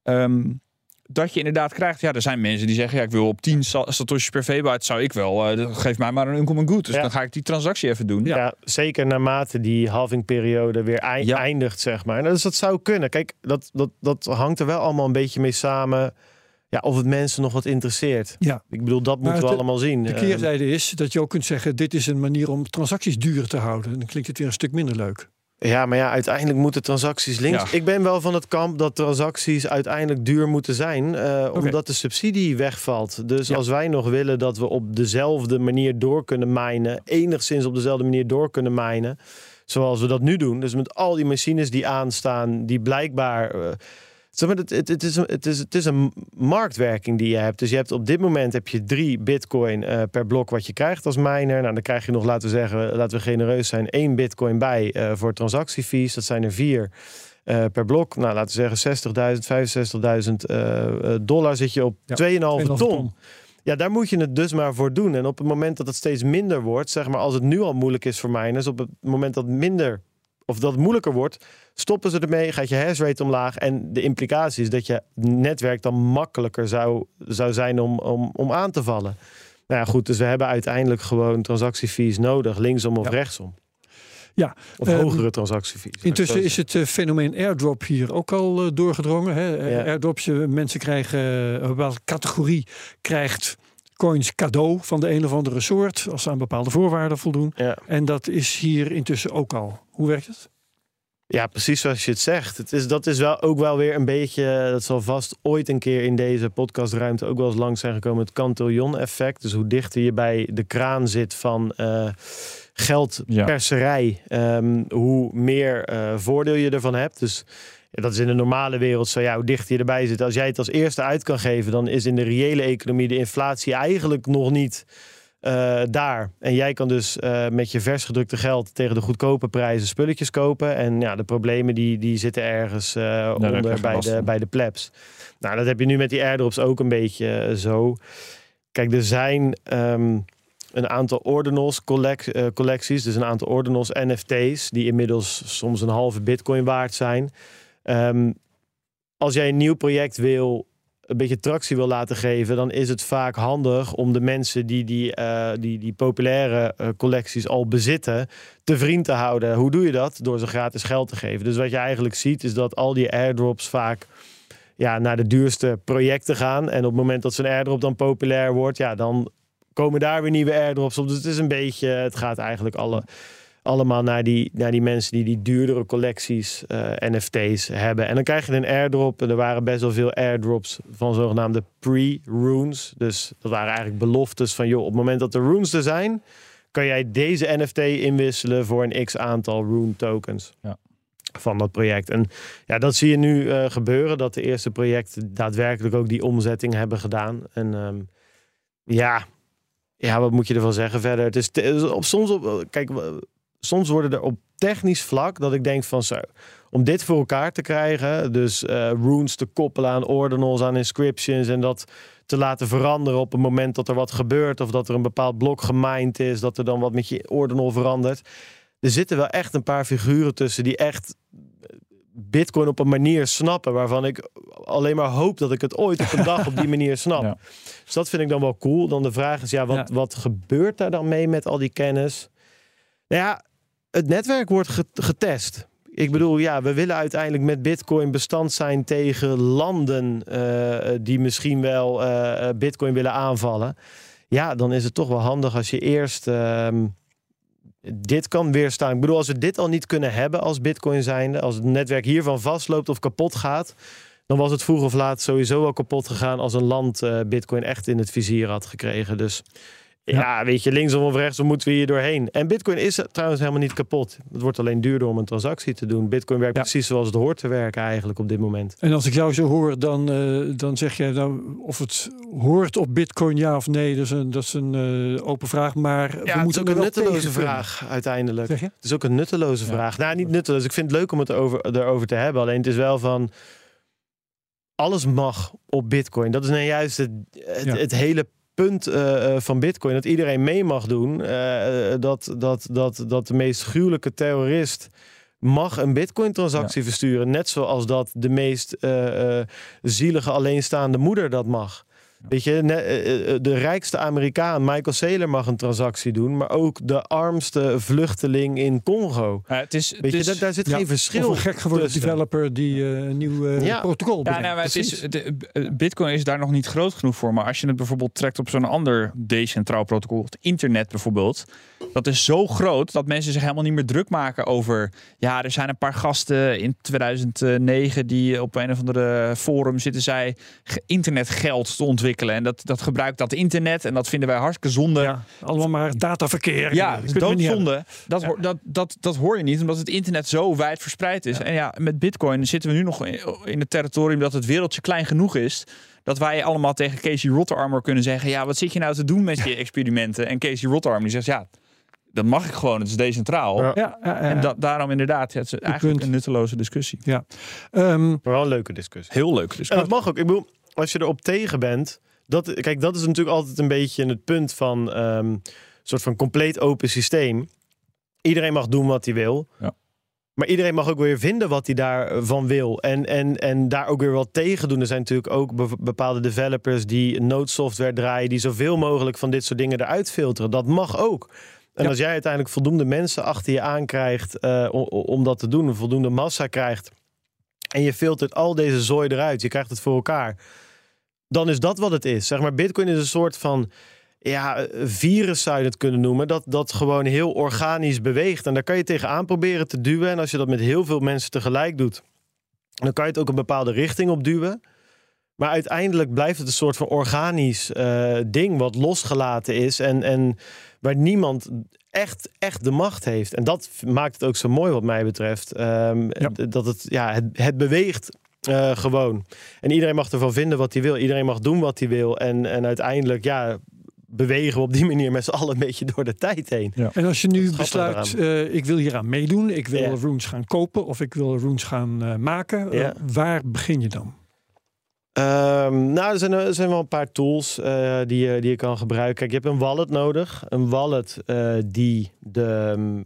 Um, dat je inderdaad krijgt, ja, er zijn mensen die zeggen, ja, ik wil op tien satoshis per V-byte, zou ik wel, uh, geef mij maar een Uncommon Good. Dus ja. dan ga ik die transactie even doen. Ja, ja, zeker naarmate die halvingperiode weer ei- ja. eindigt, zeg maar. Dus dat zou kunnen. Kijk, dat, dat, dat hangt er wel allemaal een beetje mee samen. Ja, of het mensen nog wat interesseert. Ja. Ik bedoel, dat moeten we allemaal zien. De keerzijde is dat je ook kunt zeggen, dit is een manier om transacties duur te houden. Dan klinkt het weer een stuk minder leuk. Ja, maar ja, uiteindelijk moeten transacties links. Ja. Ik ben wel van het kamp dat transacties uiteindelijk duur moeten zijn. Uh, okay. Omdat de subsidie wegvalt. Dus ja. als wij nog willen dat we op dezelfde manier door kunnen minen. Enigszins op dezelfde manier door kunnen minen. Zoals we dat nu doen. Dus met al die machines die aanstaan. Die blijkbaar... Uh, Zeg maar, het, het, het, is een, het, is, het is een marktwerking die je hebt. Dus je hebt op dit moment heb je drie bitcoin uh, per blok wat je krijgt als miner. Nou, dan krijg je nog, laten we zeggen, laten we genereus zijn, één bitcoin bij uh, voor transactiefees. Dat zijn er vier uh, per blok. Nou, laten we zeggen zestigduizend, vijfenzestigduizend uh, dollar zit je op ja, twee komma vijf ton. ton. Ja, daar moet je het dus maar voor doen. En op het moment dat het steeds minder wordt, zeg maar als het nu al moeilijk is voor miners, op het moment dat het minder... of dat het moeilijker wordt, stoppen ze ermee, gaat je hashrate omlaag. En de implicatie is dat je netwerk dan makkelijker zou, zou zijn om, om, om aan te vallen. Nou ja, goed, dus we hebben uiteindelijk gewoon transactiefees nodig, linksom of ja. rechtsom. Ja, Of um, hogere transactiefees. Intussen is het uh, fenomeen airdrop hier ook al uh, doorgedrongen. Hè? Ja. Airdrops, uh, mensen krijgen, uh, een bepaalde categorie krijgt coins cadeau van de een of andere soort, als ze aan bepaalde voorwaarden voldoen. Ja. En dat is hier intussen ook al. Hoe werkt het? Ja, precies zoals je het zegt. Het is, dat is wel ook wel weer een beetje, dat zal vast ooit een keer in deze podcastruimte ook wel eens langs zijn gekomen, het Cantillon-effect. Dus hoe dichter je bij de kraan zit van uh, geldperserij, ja. um, hoe meer uh, voordeel je ervan hebt. Dus ja, dat is in de normale wereld zo. Ja, hoe dichter je erbij zit. Als jij het als eerste uit kan geven, dan is in de reële economie de inflatie eigenlijk nog niet Uh, daar. En jij kan dus uh, met je vers gedrukte geld tegen de goedkope prijzen spulletjes kopen. En ja, de problemen die, die zitten ergens uh, ja, onder bij de, bij de plebs. Nou, dat heb je nu met die airdrops ook een beetje uh, zo. Kijk, er zijn um, een aantal ordinals collect, uh, collecties, dus een aantal ordinals N F T's, die inmiddels soms een halve bitcoin waard zijn. Um, als jij een nieuw project wil, een beetje tractie wil laten geven, dan is het vaak handig om de mensen die die, uh, die, die populaire uh, collecties al bezitten, te vriend te houden. Hoe doe je dat? Door ze gratis geld te geven. Dus wat je eigenlijk ziet is dat al die airdrops vaak ja, naar de duurste projecten gaan. En op het moment dat zo'n airdrop dan populair wordt, ja, dan komen daar weer nieuwe airdrops op. Dus het is een beetje, het gaat eigenlijk alle, allemaal naar die, naar die mensen die die duurdere collecties uh, N F T's hebben. En dan krijg je een airdrop. En er waren best wel veel airdrops van zogenaamde pre-runes. Dus dat waren eigenlijk beloftes van, joh, op het moment dat de runes er zijn, kan jij deze N F T inwisselen voor een x aantal rune tokens. Ja. Van dat project. En ja, dat zie je nu uh, gebeuren, dat de eerste projecten daadwerkelijk ook die omzetting hebben gedaan. En um, ja, ja, wat moet je ervan zeggen verder? Het is te, op, soms op, kijk, soms worden er op technisch vlak dat ik denk van zo, om dit voor elkaar te krijgen, dus uh, runes te koppelen aan ordinals, aan inscriptions en dat te laten veranderen op het moment dat er wat gebeurt of dat er een bepaald blok gemined is, dat er dan wat met je ordinal verandert. Er zitten wel echt een paar figuren tussen die echt Bitcoin op een manier snappen waarvan ik alleen maar hoop dat ik het ooit op een dag op die manier snap. Ja. Dus dat vind ik dan wel cool. Dan de vraag is, ja, wat, ja. wat gebeurt daar dan mee met al die kennis? Nou ja, het netwerk wordt getest. Ik bedoel, ja, we willen uiteindelijk met Bitcoin bestand zijn tegen landen uh, die misschien wel uh, Bitcoin willen aanvallen. Ja, dan is het toch wel handig als je eerst Uh, dit kan weerstaan. Ik bedoel, als we dit al niet kunnen hebben als Bitcoin zijnde, als het netwerk hiervan vastloopt of kapot gaat, dan was het vroeg of laat sowieso wel kapot gegaan als een land uh, Bitcoin echt in het vizier had gekregen. Dus ja, ja weet je, linksom of rechtsom moeten we hier doorheen. En Bitcoin is trouwens helemaal niet kapot. Het wordt alleen duurder om een transactie te doen. Bitcoin werkt ja. precies zoals het hoort te werken eigenlijk op dit moment. En als ik jou zo hoor, dan, uh, dan zeg jij nou of het hoort op Bitcoin ja of nee. Dat is een, dat is een uh, open vraag. Maar ja, we moeten het is ook een nutteloze vraag uiteindelijk. Zeg je? Het is ook een nutteloze ja. vraag. Nou, niet nutteloos. Ik vind het leuk om het over, erover te hebben. Alleen het is wel van, alles mag op Bitcoin. Dat is nou juist het, het, ja. het hele punt uh, van Bitcoin, dat iedereen mee mag doen, uh, dat, dat, dat, dat de meest gruwelijke terrorist mag een Bitcoin-transactie ja. versturen, net zoals dat de meest uh, uh, zielige alleenstaande moeder dat mag. Ja. Weet je, de rijkste Amerikaan, Michael Saylor, mag een transactie doen, maar ook de armste vluchteling in Congo. Ja, het is, Weet het je, is, daar, daar zit ja, geen verschil. Of een gek geworden tussen. developer die uh, een nieuw uh, ja. protocol ja, nou, het is, de, Bitcoin is daar nog niet groot genoeg voor, maar als je het bijvoorbeeld trekt op zo'n ander decentraal protocol, het internet bijvoorbeeld, dat is zo groot dat mensen zich helemaal niet meer druk maken over, ja, er zijn een paar gasten in tweeduizend negen die op een of andere forum zitten zij internetgeld te ontwikkelen en dat, dat gebruikt dat internet en dat vinden wij hartstikke zonde. Ja, allemaal maar dataverkeer. Ja, doodzonde. Dat, ja. dat, dat, dat hoor je niet, omdat het internet zo wijd verspreid is. Ja. En ja, met Bitcoin zitten we nu nog in, in het territorium dat het wereldje klein genoeg is, dat wij allemaal tegen Casey Rotterdammer kunnen zeggen, ja, wat zit je nou te doen met je experimenten? En Casey Rotterdammer die zegt, ja, dat mag ik gewoon, het is decentraal. Ja. Ja, ja, ja. En da- daarom inderdaad, ja, het is eigenlijk punt. Een nutteloze discussie. Ja. Um, maar wel een leuke discussie. Heel leuke discussie. En dat mag ook. Ik bedoel, als je erop tegen bent, dat, kijk, dat is natuurlijk altijd een beetje het punt van een um, soort van compleet open systeem. Iedereen mag doen wat hij wil. Ja. Maar iedereen mag ook weer vinden wat hij daarvan wil. En, en, en daar ook weer wat tegen doen. Er zijn natuurlijk ook be- bepaalde developers die nodesoftware draaien, die zoveel mogelijk van dit soort dingen eruit filteren. Dat mag ook. En Ja. als jij uiteindelijk voldoende mensen achter je aankrijgt uh, om, om dat te doen, een voldoende massa krijgt, en je filtert al deze zooi eruit, je krijgt het voor elkaar, dan is dat wat het is. Zeg maar, Bitcoin is een soort van ja, virus zou je het kunnen noemen, dat, dat gewoon heel organisch beweegt. En daar kan je tegenaan proberen te duwen. En als je dat met heel veel mensen tegelijk doet, dan kan je het ook een bepaalde richting op duwen. Maar uiteindelijk blijft het een soort van organisch uh, ding wat losgelaten is en, en waar niemand echt, echt de macht heeft. En dat maakt het ook zo mooi wat mij betreft. Um, ja. Dat het, ja, het, het beweegt uh, gewoon. En iedereen mag ervan vinden wat hij wil. Iedereen mag doen wat hij wil. En, en uiteindelijk, ja, bewegen we op die manier met z'n allen een beetje door de tijd heen. Ja. En als je nu besluit, uh, ik wil hieraan meedoen, ik wil ja. runes gaan kopen of ik wil runes gaan uh, maken, ja. uh, waar begin je dan? Um, nou, er zijn, er zijn wel een paar tools uh, die, je, die je kan gebruiken. Kijk, je hebt een wallet nodig. Een wallet uh, die de, um,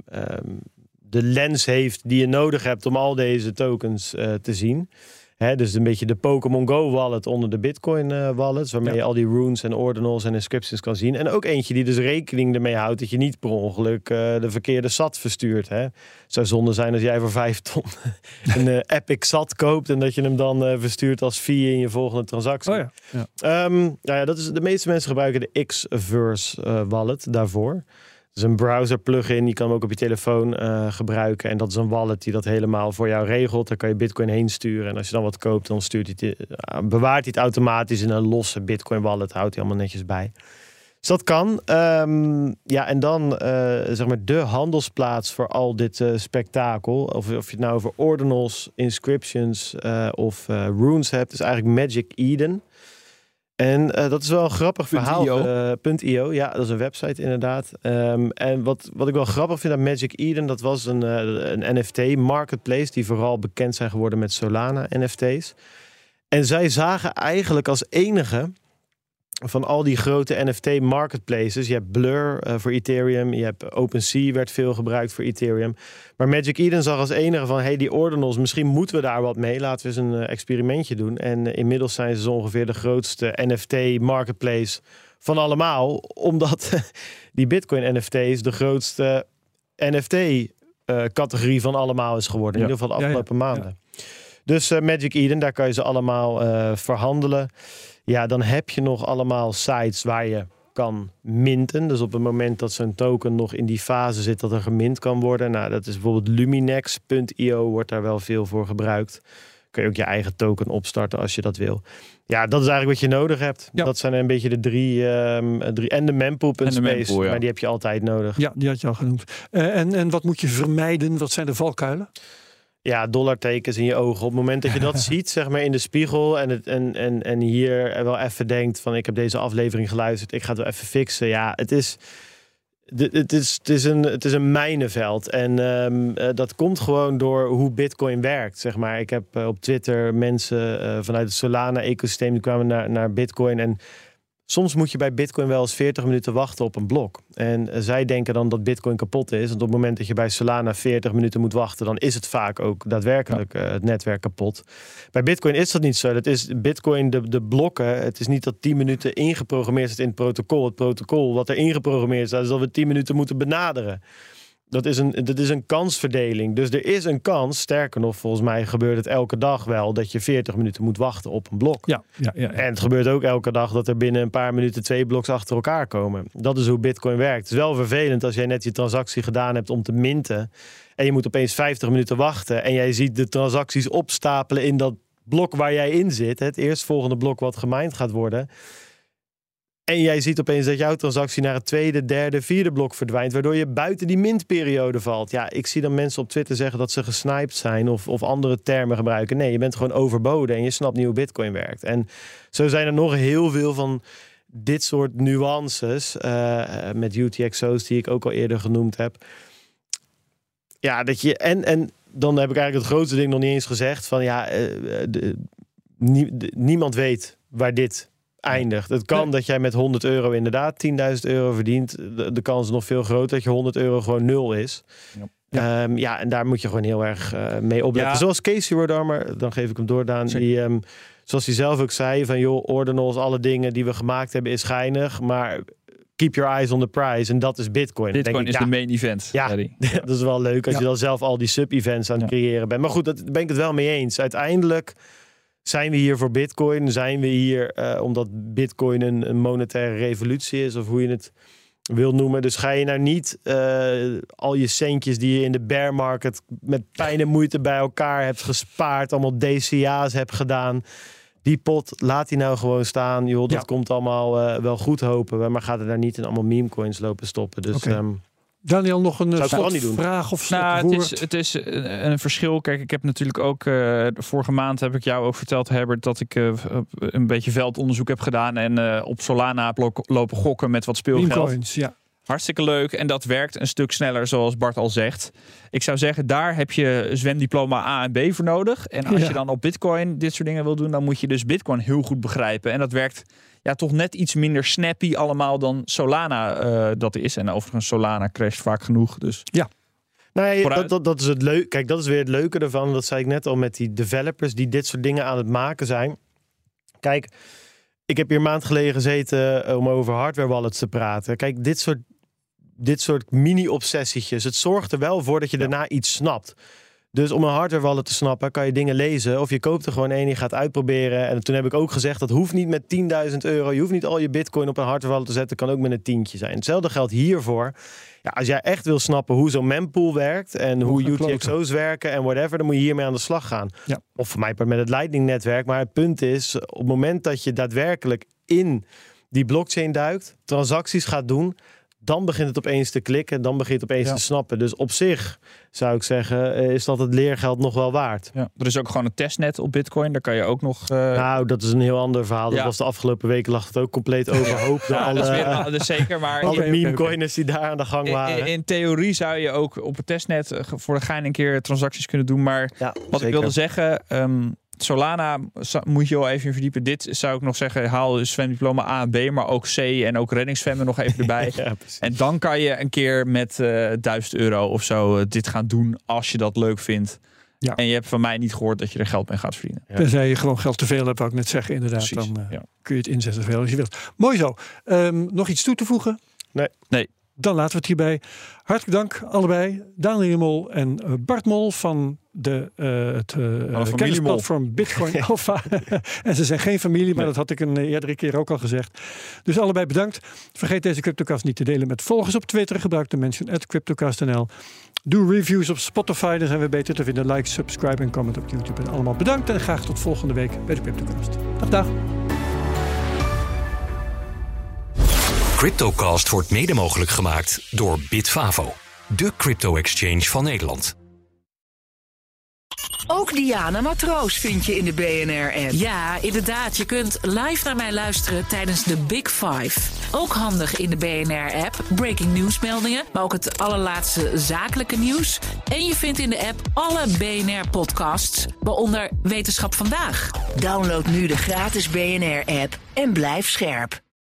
de lens heeft die je nodig hebt om al deze tokens uh, te zien. Hè, dus een beetje de Pokémon Go wallet onder de Bitcoin uh, wallets, waarmee ja. je al die runes en ordinals en inscriptions kan zien. En ook eentje die dus rekening ermee houdt dat je niet per ongeluk uh, de verkeerde S A T verstuurt. Hè. Het zou zonde zijn als jij voor vijf ton een uh, Epic S A T koopt en dat je hem dan uh, verstuurt als fee in je volgende transactie. Oh ja. Ja. Um, nou ja, dat is, de meeste mensen gebruiken de Xverse uh, wallet daarvoor. Dat is een browser plugin, die kan hem ook op je telefoon uh, gebruiken. En dat is een wallet die dat helemaal voor jou regelt. Daar kan je Bitcoin heen sturen. En als je dan wat koopt, dan stuurt hij het, uh, bewaart hij het automatisch in een losse Bitcoin wallet. Houdt hij allemaal netjes bij. Dus dat kan. Um, ja, en dan uh, zeg maar de handelsplaats voor al dit uh, spektakel. Of, of je het nou over ordinals, inscriptions uh, of uh, runes hebt, is eigenlijk Magic Eden. En uh, dat is wel een grappig verhaal. Uh, .io, ja, dat is een website inderdaad. Um, en wat, wat ik wel grappig vind aan Magic Eden, dat was een, uh, een N F T marketplace die vooral bekend zijn geworden met Solana N F T's. En zij zagen eigenlijk als enige van al die grote N F T marketplaces. Je hebt Blur uh, voor Ethereum, je hebt OpenSea werd veel gebruikt voor Ethereum. Maar Magic Eden zag als enige van, hey, die ordinals, misschien moeten we daar wat mee. Laten we eens een uh, experimentje doen. En uh, inmiddels zijn ze zo ongeveer de grootste N F T marketplace van allemaal. Omdat die Bitcoin N F T's de grootste N F T uh, categorie van allemaal is geworden. Ja. In ieder geval de afgelopen ja, ja. maanden. Ja. Dus uh, Magic Eden, daar kan je ze allemaal uh, verhandelen. Ja, dan heb je nog allemaal sites waar je kan minten. Dus op het moment dat zo'n token nog in die fase zit dat er gemint kan worden. Nou, dat is bijvoorbeeld Luminex punt i o wordt daar wel veel voor gebruikt. Kun je ook je eigen token opstarten als je dat wil. Ja, dat is eigenlijk wat je nodig hebt. Ja. Dat zijn een beetje de drie... Um, drie en de mempool punt space, ja. Maar die heb je altijd nodig. Ja, die had je al genoemd. Uh, en, en wat moet je vermijden? Wat zijn de valkuilen? Ja, dollartekens in je ogen. Op het moment dat je dat ziet, zeg maar in de spiegel en, het, en, en, en hier wel even denkt van ik heb deze aflevering geluisterd, ik ga het wel even fixen. Ja, het is, het is, het is, een, het is een mijnenveld. En um, dat komt gewoon door hoe Bitcoin werkt, zeg maar. Ik heb uh, op Twitter mensen uh, vanuit het Solana-ecosysteem die kwamen naar, naar Bitcoin en soms moet je bij Bitcoin wel eens veertig minuten wachten op een blok. En uh, zij denken dan dat Bitcoin kapot is. Want op het moment dat je bij Solana veertig minuten moet wachten, dan is het vaak ook daadwerkelijk uh, het netwerk kapot. Bij Bitcoin is dat niet zo. Dat is Bitcoin, de, de blokken. Het is niet dat tien minuten ingeprogrammeerd is in het protocol. Het protocol wat er ingeprogrammeerd staat, is dat we tien minuten moeten benaderen. Dat is, een, dat is een kansverdeling. Dus er is een kans, sterker nog, volgens mij gebeurt het elke dag wel, dat je veertig minuten moet wachten op een blok. Ja, ja, ja, ja. En het gebeurt ook elke dag dat er binnen een paar minuten twee bloks achter elkaar komen. Dat is hoe Bitcoin werkt. Het is wel vervelend als jij net je transactie gedaan hebt om te minten en je moet opeens vijftig minuten wachten en jij ziet de transacties opstapelen in dat blok waar jij in zit. Het eerstvolgende blok wat gemined gaat worden. En jij ziet opeens dat jouw transactie naar het tweede, derde, vierde blok verdwijnt, waardoor je buiten die mintperiode valt. Ja, ik zie dan mensen op Twitter zeggen dat ze gesniped zijn of, of andere termen gebruiken. Nee, je bent gewoon overboden en je snapt niet hoe Bitcoin werkt. En zo zijn er nog heel veel van dit soort nuances uh, met U T X O's die ik ook al eerder genoemd heb. Ja, dat je en, en dan heb ik eigenlijk het grootste ding nog niet eens gezegd van ja, uh, de, nie, de, niemand weet waar dit eindigt. Het kan nee. dat jij met honderd euro inderdaad tienduizend euro verdient. De, de kans is nog veel groter dat je honderd euro gewoon nul is. Ja, ja. Um, ja en daar moet je gewoon heel erg uh, mee opletten. Ja. Zoals Casey Rodarmer, dan geef ik hem door, Daan. Die, um, zoals hij zelf ook zei, van joh, ordinals, alle dingen die we gemaakt hebben is geinig, maar keep your eyes on the prize. En dat is Bitcoin. Bitcoin denk ik, is ja, de main event. Ja, Larry. dat is wel leuk als Ja. je dan zelf al die sub-events aan het Ja. creëren bent. Maar goed, daar ben ik het wel mee eens. Uiteindelijk zijn we hier voor Bitcoin. Zijn we hier uh, omdat Bitcoin een, een monetaire revolutie is, of hoe je het wil noemen. Dus ga je nou niet uh, al je centjes die je in de bear market met pijn en moeite bij elkaar hebt gespaard, allemaal D C A's hebt gedaan. Die pot, laat die nou gewoon staan. Joh, dat Ja. komt komt allemaal uh, wel goed, hopen we. Maar gaat er daar niet in allemaal meme coins lopen stoppen. Dus Oké. um, Daniel, nog een Zou ik vooral niet doen. vraag of Nou, het slotwoord? is, het is een een verschil. Kijk, ik heb natuurlijk ook... Uh, vorige maand heb ik jou ook verteld, Herbert, dat ik uh, een beetje veldonderzoek heb gedaan en uh, op Solana heb lo- lopen gokken met wat speelgeld. Memecoins, ja. Hartstikke leuk. En dat werkt een stuk sneller, zoals Bart al zegt. Ik zou zeggen, daar heb je zwemdiploma A en B voor nodig. En als Ja. je dan op Bitcoin dit soort dingen wil doen, dan moet je dus Bitcoin heel goed begrijpen. En dat werkt ja, toch net iets minder snappy allemaal dan Solana uh, dat is. En overigens, Solana crasht vaak genoeg. Dus Nou ja, Vooruit. dat, dat, dat is het leuk. Kijk, dat is weer het leuke ervan. Dat zei ik net al met die developers die dit soort dingen aan het maken zijn. Kijk, ik heb hier een maand geleden gezeten uh, om over hardware wallets te praten. Kijk, dit soort, dit soort mini-obsessietjes. Het zorgt er wel voor dat je daarna iets snapt. Dus om een hardware wallet te snappen, kan je dingen lezen. Of je koopt er gewoon één, je gaat uitproberen. En toen heb ik ook gezegd, dat hoeft niet met tienduizend euro. Je hoeft niet al je bitcoin op een hardware wallet te zetten. Kan ook met een tientje zijn. Hetzelfde geldt hiervoor. Ja, als jij echt wil snappen hoe zo'n mempool werkt en Moet hoe gaan U T X O's werken en whatever, dan moet je hiermee aan de slag gaan. Ja. Of voor mij met het Lightning-netwerk. Maar het punt is, op het moment dat je daadwerkelijk in die blockchain duikt, transacties gaat doen, dan begint het opeens te klikken, dan begint het opeens Ja. te snappen. Dus op zich zou ik zeggen, is dat het leergeld nog wel waard. ja. Er is ook gewoon een testnet op Bitcoin. Daar kan je ook nog... Uh, Nou, dat is een heel ander verhaal. Dat Ja. was de afgelopen weken lag het ook compleet overhoop. door ja, alle, dat is weer, dat is zeker, maar... alle Oké, oké, meme-coiners die daar aan de gang In, waren. in, in theorie zou je ook op het testnet uh, voor de gein een keer transacties kunnen doen. Maar Ja, wat zeker. ik wilde zeggen, um, Solana zou- moet je wel even in verdiepen. Dit zou ik nog zeggen, haal zwemdiploma A en B, maar ook C en ook reddingszwemmen nog even erbij. Ja, precies. En dan kan je een keer met uh, duizend euro of zo uh, dit gaan doen als je dat leuk vindt. Ja. En je hebt van mij niet gehoord dat je er geld mee gaat verdienen. Ja. Tenzij je gewoon geld te veel hebt, wou ik net zeggen. Inderdaad, Precies, dan uh, ja. kun je het inzetten zoveel als je wilt. Mooi zo. Um, nog iets toe te voegen? Nee. Nee. Dan laten we het hierbij. Hartelijk dank allebei. Daniel Mol en uh, Bart Mol van de, uh, het uh, kennisplatform Bitcoin Alpha. En ze zijn geen familie, maar Nee. dat had ik een eerdere keer ook al gezegd. Dus allebei bedankt. Vergeet deze CryptoCast niet te delen met volgers op Twitter. Gebruik de mention at CryptoCast punt n l. Doe reviews op Spotify, dan zijn we beter te vinden. Like, subscribe en comment op YouTube. En allemaal bedankt en graag tot volgende week bij de CryptoCast. Dag, dag. CryptoCast wordt mede mogelijk gemaakt door Bitfavo, de crypto-exchange van Nederland. Ook Diana Matroos vind je in de B N R-app. Ja, inderdaad. Je kunt live naar mij luisteren tijdens de Big Five. Ook handig in de B N R-app. Breaking nieuwsmeldingen, maar ook het allerlaatste zakelijke nieuws. En je vindt in de app alle B N R-podcasts, waaronder Wetenschap Vandaag. Download nu de gratis B N R-app en blijf scherp.